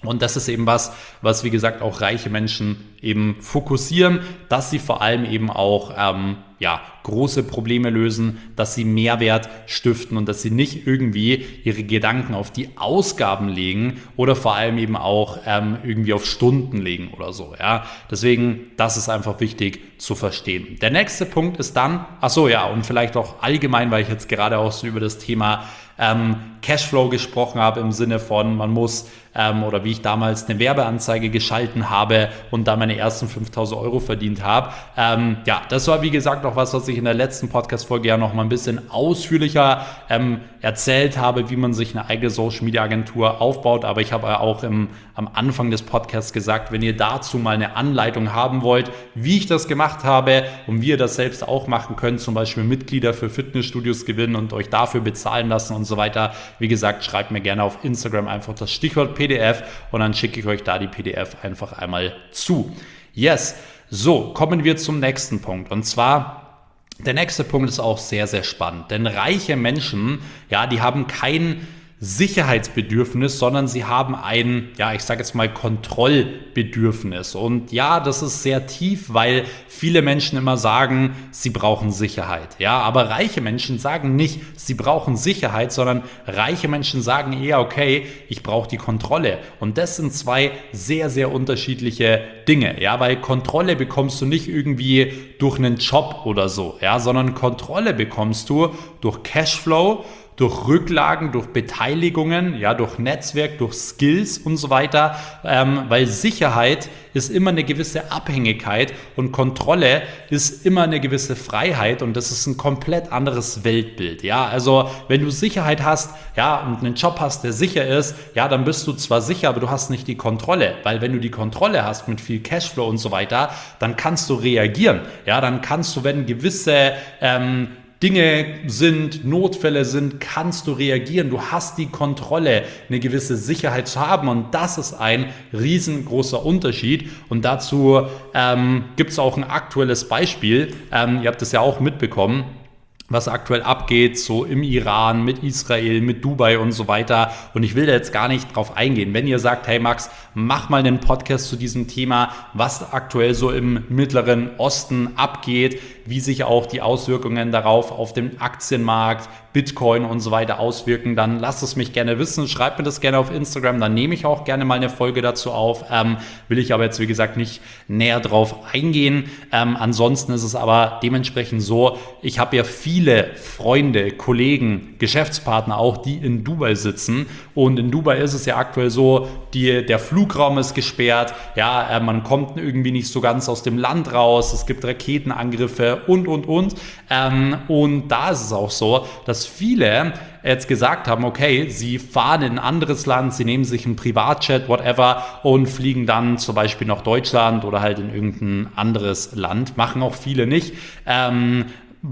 Und das ist eben was, was wie gesagt auch reiche Menschen eben fokussieren, dass sie vor allem eben auch ähm, ja, große Probleme lösen, dass sie Mehrwert stiften und dass sie nicht irgendwie ihre Gedanken auf die Ausgaben legen oder vor allem eben auch ähm, irgendwie auf Stunden legen oder so. Ja? Deswegen, das ist einfach wichtig zu verstehen. Der nächste Punkt ist dann, ach so ja, und vielleicht auch allgemein, weil ich jetzt gerade auch so über das Thema ähm, Cashflow gesprochen habe im Sinne von, man muss ähm, oder wie ich damals eine Werbeanzeige geschalten habe und da meine ersten fünftausend Euro verdient habe. Ähm, ja, das war wie gesagt auch was, was ich in der letzten Podcast-Folge ja noch mal ein bisschen ausführlicher ähm, erzählt habe, wie man sich eine eigene Social-Media-Agentur aufbaut. Aber ich habe ja auch im, am Anfang des Podcasts gesagt, wenn ihr dazu mal eine Anleitung haben wollt, wie ich das gemacht habe und wie ihr das selbst auch machen könnt, zum Beispiel Mitglieder für Fitnessstudios gewinnen und euch dafür bezahlen lassen und so weiter. Wie gesagt, schreibt mir gerne auf Instagram einfach das Stichwort P D F und dann schicke ich euch da die P D F einfach einmal zu. Yes, so, kommen wir zum nächsten Punkt und zwar der nächste Punkt ist auch sehr, sehr spannend, denn reiche Menschen, ja, die haben kein Sicherheitsbedürfnis, sondern sie haben ein, ja, ich sage jetzt mal Kontrollbedürfnis. Und ja, das ist sehr tief, weil viele Menschen immer sagen, sie brauchen Sicherheit. Ja, aber reiche Menschen sagen nicht, sie brauchen Sicherheit, sondern reiche Menschen sagen eher, okay, ich brauche die Kontrolle. Und das sind zwei sehr, sehr unterschiedliche Dinge. Ja, weil Kontrolle bekommst du nicht irgendwie durch einen Job oder so, ja, sondern Kontrolle bekommst du durch Cashflow, durch Rücklagen, durch Beteiligungen, ja, durch Netzwerk, durch Skills und so weiter, ähm, weil Sicherheit ist immer eine gewisse Abhängigkeit und Kontrolle ist immer eine gewisse Freiheit und das ist ein komplett anderes Weltbild, ja, also wenn du Sicherheit hast, ja, und einen Job hast, der sicher ist, ja, dann bist du zwar sicher, aber du hast nicht die Kontrolle, weil wenn du die Kontrolle hast mit viel Cashflow und so weiter, dann kannst du reagieren, ja, dann kannst du, wenn gewisse ähm, Dinge sind, Notfälle sind, kannst du reagieren. Du hast die Kontrolle, eine gewisse Sicherheit zu haben und das ist ein riesengroßer Unterschied und dazu ähm, gibt es auch ein aktuelles Beispiel. Ähm, ihr habt es ja auch mitbekommen, was aktuell abgeht, so im Iran, mit Israel, mit Dubai und so weiter. Und ich will da jetzt gar nicht drauf eingehen. Wenn ihr sagt, hey Max, mach mal einen Podcast zu diesem Thema, was aktuell so im Mittleren Osten abgeht, wie sich auch die Auswirkungen darauf auf den Aktienmarkt, Bitcoin und so weiter auswirken, dann lasst es mich gerne wissen. Schreibt mir das gerne auf Instagram, dann nehme ich auch gerne mal eine Folge dazu auf. Ähm, will ich aber jetzt, wie gesagt, nicht näher drauf eingehen. Ähm, ansonsten ist es aber dementsprechend so, ich habe ja viele Freunde, Kollegen, Geschäftspartner auch, die in Dubai sitzen. Und in Dubai ist es ja aktuell so, die, der Flugraum ist gesperrt, ja, äh, man kommt irgendwie nicht so ganz aus dem Land raus, es gibt Raketenangriffe und, und, und. Ähm, und da ist es auch so, dass viele jetzt gesagt haben, okay, sie fahren in ein anderes Land, sie nehmen sich einen Privatjet, whatever, und fliegen dann zum Beispiel nach Deutschland oder halt in irgendein anderes Land. Machen auch viele nicht. Ähm,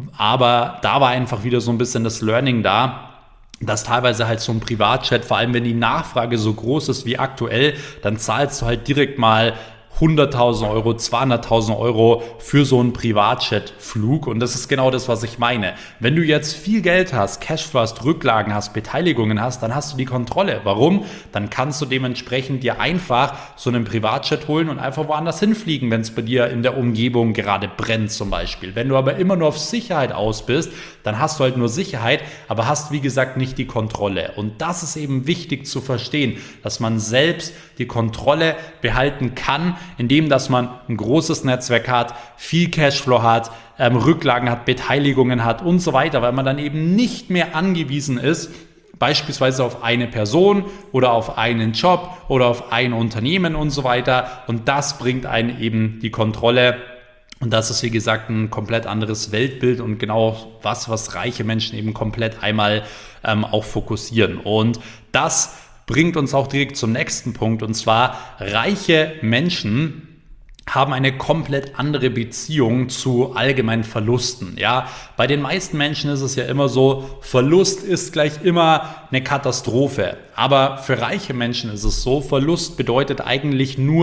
aber da war einfach wieder so ein bisschen das Learning da, dass teilweise halt so ein Privatjet, vor allem wenn die Nachfrage so groß ist wie aktuell, dann zahlst du halt direkt mal hunderttausend Euro, zweihunderttausend Euro für so einen Privatjet-Flug und das ist genau das, was ich meine. Wenn du jetzt viel Geld hast, Cashflow hast, Rücklagen hast, Beteiligungen hast, dann hast du die Kontrolle. Warum? Dann kannst du dementsprechend dir einfach so einen Privatjet holen und einfach woanders hinfliegen, wenn es bei dir in der Umgebung gerade brennt zum Beispiel. Wenn du aber immer nur auf Sicherheit aus bist, dann hast du halt nur Sicherheit, aber hast wie gesagt nicht die Kontrolle. Und das ist eben wichtig zu verstehen, dass man selbst die Kontrolle behalten kann, indem dass man ein großes Netzwerk hat, viel Cashflow hat, ähm, Rücklagen hat, Beteiligungen hat und so weiter, weil man dann eben nicht mehr angewiesen ist, beispielsweise auf eine Person oder auf einen Job oder auf ein Unternehmen und so weiter. Und das bringt einen eben die Kontrolle. Und das ist, wie gesagt, ein komplett anderes Weltbild und genau was, was reiche Menschen eben komplett einmal ähm, auch fokussieren. Und das bringt uns auch direkt zum nächsten Punkt, und zwar reiche Menschen haben eine komplett andere Beziehung zu allgemeinen Verlusten. Ja, bei den meisten Menschen ist es ja immer so, Verlust ist gleich immer eine Katastrophe. Aber für reiche Menschen ist es so, Verlust bedeutet eigentlich nur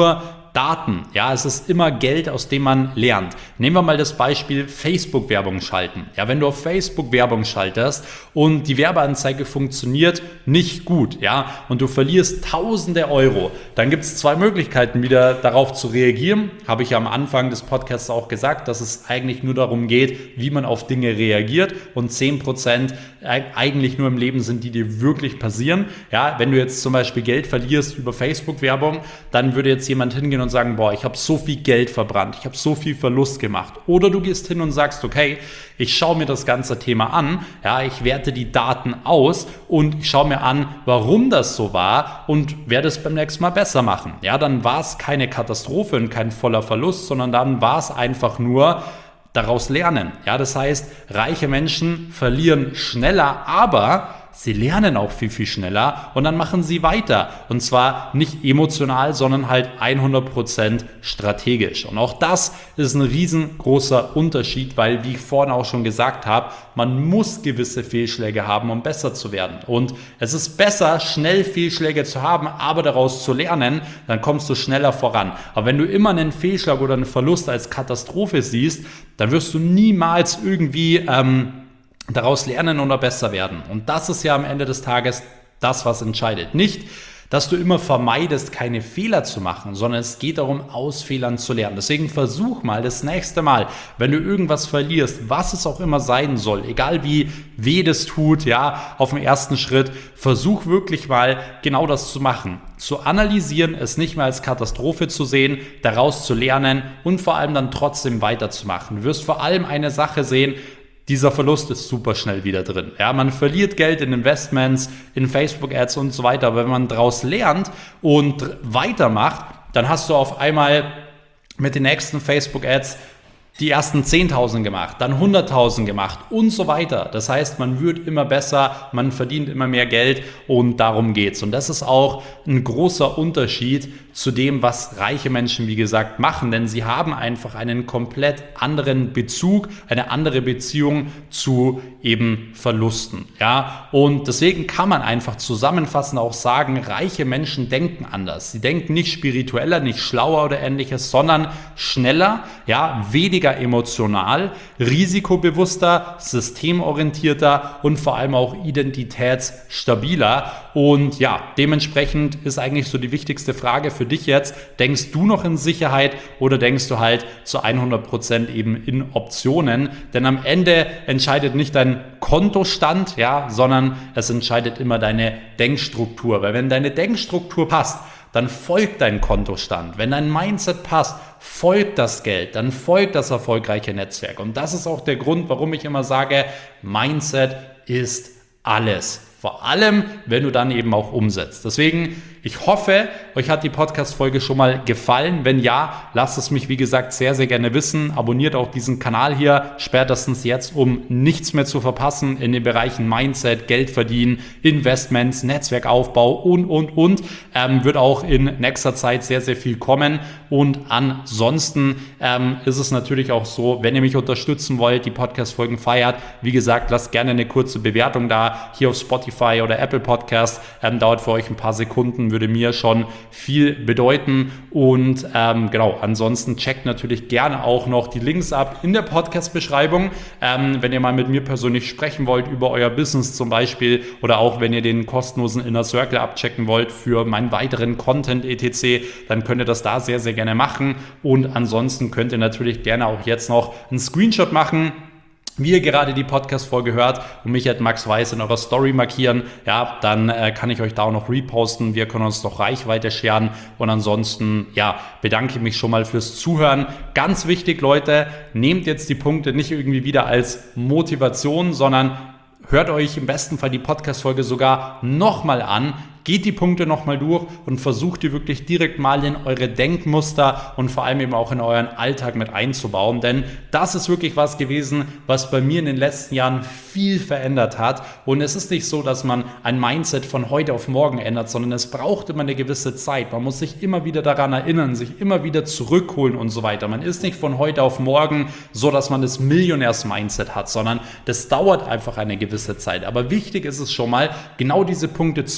Daten, ja, es ist immer Geld, aus dem man lernt. Nehmen wir mal das Beispiel Facebook-Werbung schalten. Ja, wenn du auf Facebook Werbung schaltest und die Werbeanzeige funktioniert nicht gut, ja, und du verlierst tausende Euro, dann gibt es zwei Möglichkeiten, wieder darauf zu reagieren. Habe ich ja am Anfang des Podcasts auch gesagt, dass es eigentlich nur darum geht, wie man auf Dinge reagiert und zehn Prozent eigentlich nur im Leben sind, die dir wirklich passieren. Ja, wenn du jetzt zum Beispiel Geld verlierst über Facebook-Werbung, dann würde jetzt jemand hingehen und sagen, boah, ich habe so viel Geld verbrannt, ich habe so viel Verlust gemacht. Oder du gehst hin und sagst, okay, ich schaue mir das ganze Thema an, ja, ich werte die Daten aus und ich schaue mir an, warum das so war und werde es beim nächsten Mal besser machen. Ja, dann war es keine Katastrophe und kein voller Verlust, sondern dann war es einfach nur daraus lernen. Ja, das heißt, reiche Menschen verlieren schneller, aber sie lernen auch viel, viel schneller und dann machen sie weiter. Und zwar nicht emotional, sondern halt hundert Prozent strategisch. Und auch das ist ein riesengroßer Unterschied, weil, wie ich vorhin auch schon gesagt habe, man muss gewisse Fehlschläge haben, um besser zu werden. Und es ist besser, schnell Fehlschläge zu haben, aber daraus zu lernen, dann kommst du schneller voran. Aber wenn du immer einen Fehlschlag oder einen Verlust als Katastrophe siehst, dann wirst du niemals irgendwie ähm, daraus lernen oder besser werden. Und das ist ja am Ende des Tages das, was entscheidet. Nicht, dass du immer vermeidest, keine Fehler zu machen, sondern es geht darum, aus Fehlern zu lernen. Deswegen versuch mal das nächste Mal, wenn du irgendwas verlierst, was es auch immer sein soll, egal wie weh das tut, ja, auf dem ersten Schritt, versuch wirklich mal genau das zu machen. Zu analysieren, es nicht mehr als Katastrophe zu sehen, daraus zu lernen und vor allem dann trotzdem weiterzumachen. Du wirst vor allem eine Sache sehen: dieser Verlust ist super schnell wieder drin. Ja, man verliert Geld in Investments, in Facebook-Ads und so weiter. Aber wenn man daraus lernt und weitermacht, dann hast du auf einmal mit den nächsten Facebook-Ads die ersten zehntausend gemacht, dann hunderttausend gemacht und so weiter. Das heißt, man wird immer besser, man verdient immer mehr Geld und darum geht's. Und das ist auch ein großer Unterschied zu dem, was reiche Menschen, wie gesagt, machen, denn sie haben einfach einen komplett anderen Bezug, eine andere Beziehung zu eben Verlusten. Ja? Und deswegen kann man einfach zusammenfassend auch sagen, reiche Menschen denken anders. Sie denken nicht spiritueller, nicht schlauer oder ähnliches, sondern schneller, ja, weniger emotional, risikobewusster, systemorientierter und vor allem auch identitätsstabiler. Und ja, dementsprechend ist eigentlich so die wichtigste Frage für dich jetzt: Denkst du noch in Sicherheit oder denkst du halt zu hundert Prozent eben in Optionen? Denn am Ende entscheidet nicht dein Kontostand, ja, sondern es entscheidet immer deine Denkstruktur. Weil wenn deine Denkstruktur passt, dann folgt dein Kontostand. Wenn dein Mindset passt, folgt das Geld, dann folgt das erfolgreiche Netzwerk. Und das ist auch der Grund, warum ich immer sage, Mindset ist alles. Vor allem, wenn du dann eben auch umsetzt. Deswegen, ich hoffe, euch hat die Podcast-Folge schon mal gefallen. Wenn ja, lasst es mich, wie gesagt, sehr, sehr gerne wissen. Abonniert auch diesen Kanal hier, spätestens jetzt, um nichts mehr zu verpassen in den Bereichen Mindset, Geld verdienen, Investments, Netzwerkaufbau und, und, und. Ähm, wird auch in nächster Zeit sehr, sehr viel kommen. Und ansonsten ähm, ist es natürlich auch so, wenn ihr mich unterstützen wollt, die Podcast-Folgen feiert, wie gesagt, lasst gerne eine kurze Bewertung da, hier auf Spotify oder Apple Podcast. Ähm, dauert für euch ein paar Sekunden, würde mir schon viel bedeuten. Und ähm, genau, ansonsten checkt natürlich gerne auch noch die Links ab in der Podcast-Beschreibung, ähm, wenn ihr mal mit mir persönlich sprechen wollt über euer Business zum Beispiel oder auch wenn ihr den kostenlosen Inner Circle abchecken wollt für meinen weiteren Content et cetera, dann könnt ihr das da sehr, sehr gerne machen. Und ansonsten könnt ihr natürlich gerne auch jetzt noch einen Screenshot machen, wie ihr gerade die Podcast-Folge hört und mich at Max Weiß in eurer Story markieren, ja, dann äh, kann ich euch da auch noch reposten. Wir können uns noch Reichweite scheren und ansonsten, ja, bedanke ich mich schon mal fürs Zuhören. Ganz wichtig, Leute, nehmt jetzt die Punkte nicht irgendwie wieder als Motivation, sondern hört euch im besten Fall die Podcast-Folge sogar nochmal an. Geht die Punkte nochmal durch und versucht die wirklich direkt mal in eure Denkmuster und vor allem eben auch in euren Alltag mit einzubauen. Denn das ist wirklich was gewesen, was bei mir in den letzten Jahren viel verändert hat. Und es ist nicht so, dass man ein Mindset von heute auf morgen ändert, sondern es braucht immer eine gewisse Zeit. Man muss sich immer wieder daran erinnern, sich immer wieder zurückholen und so weiter. Man ist nicht von heute auf morgen so, dass man das Millionärs-Mindset hat, sondern das dauert einfach eine gewisse Zeit. Aber wichtig ist es schon mal, genau diese Punkte zu wissen.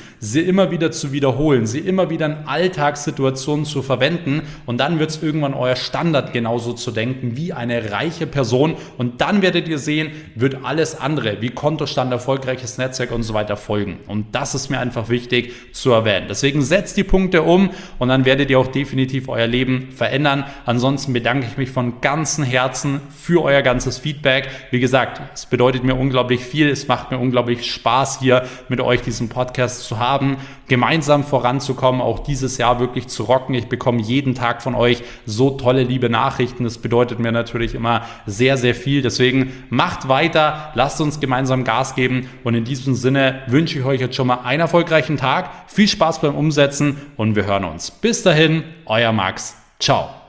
sie immer wieder zu wiederholen, sie immer wieder in Alltagssituationen zu verwenden und dann wird es irgendwann euer Standard, genauso zu denken wie eine reiche Person und dann werdet ihr sehen, wird alles andere wie Kontostand, erfolgreiches Netzwerk und so weiter folgen. Und das ist mir einfach wichtig zu erwähnen. Deswegen setzt die Punkte um und dann werdet ihr auch definitiv euer Leben verändern. Ansonsten bedanke ich mich von ganzem Herzen für euer ganzes Feedback. Wie gesagt, es bedeutet mir unglaublich viel. Es macht mir unglaublich Spaß, hier mit euch diesen Podcast zu haben, gemeinsam voranzukommen, auch dieses Jahr wirklich zu rocken. Ich bekomme jeden Tag von euch so tolle, liebe Nachrichten. Das bedeutet mir natürlich immer sehr, sehr viel. Deswegen macht weiter, lasst uns gemeinsam Gas geben und in diesem Sinne wünsche ich euch jetzt schon mal einen erfolgreichen Tag. Viel Spaß beim Umsetzen und wir hören uns. Bis dahin, euer Max. Ciao.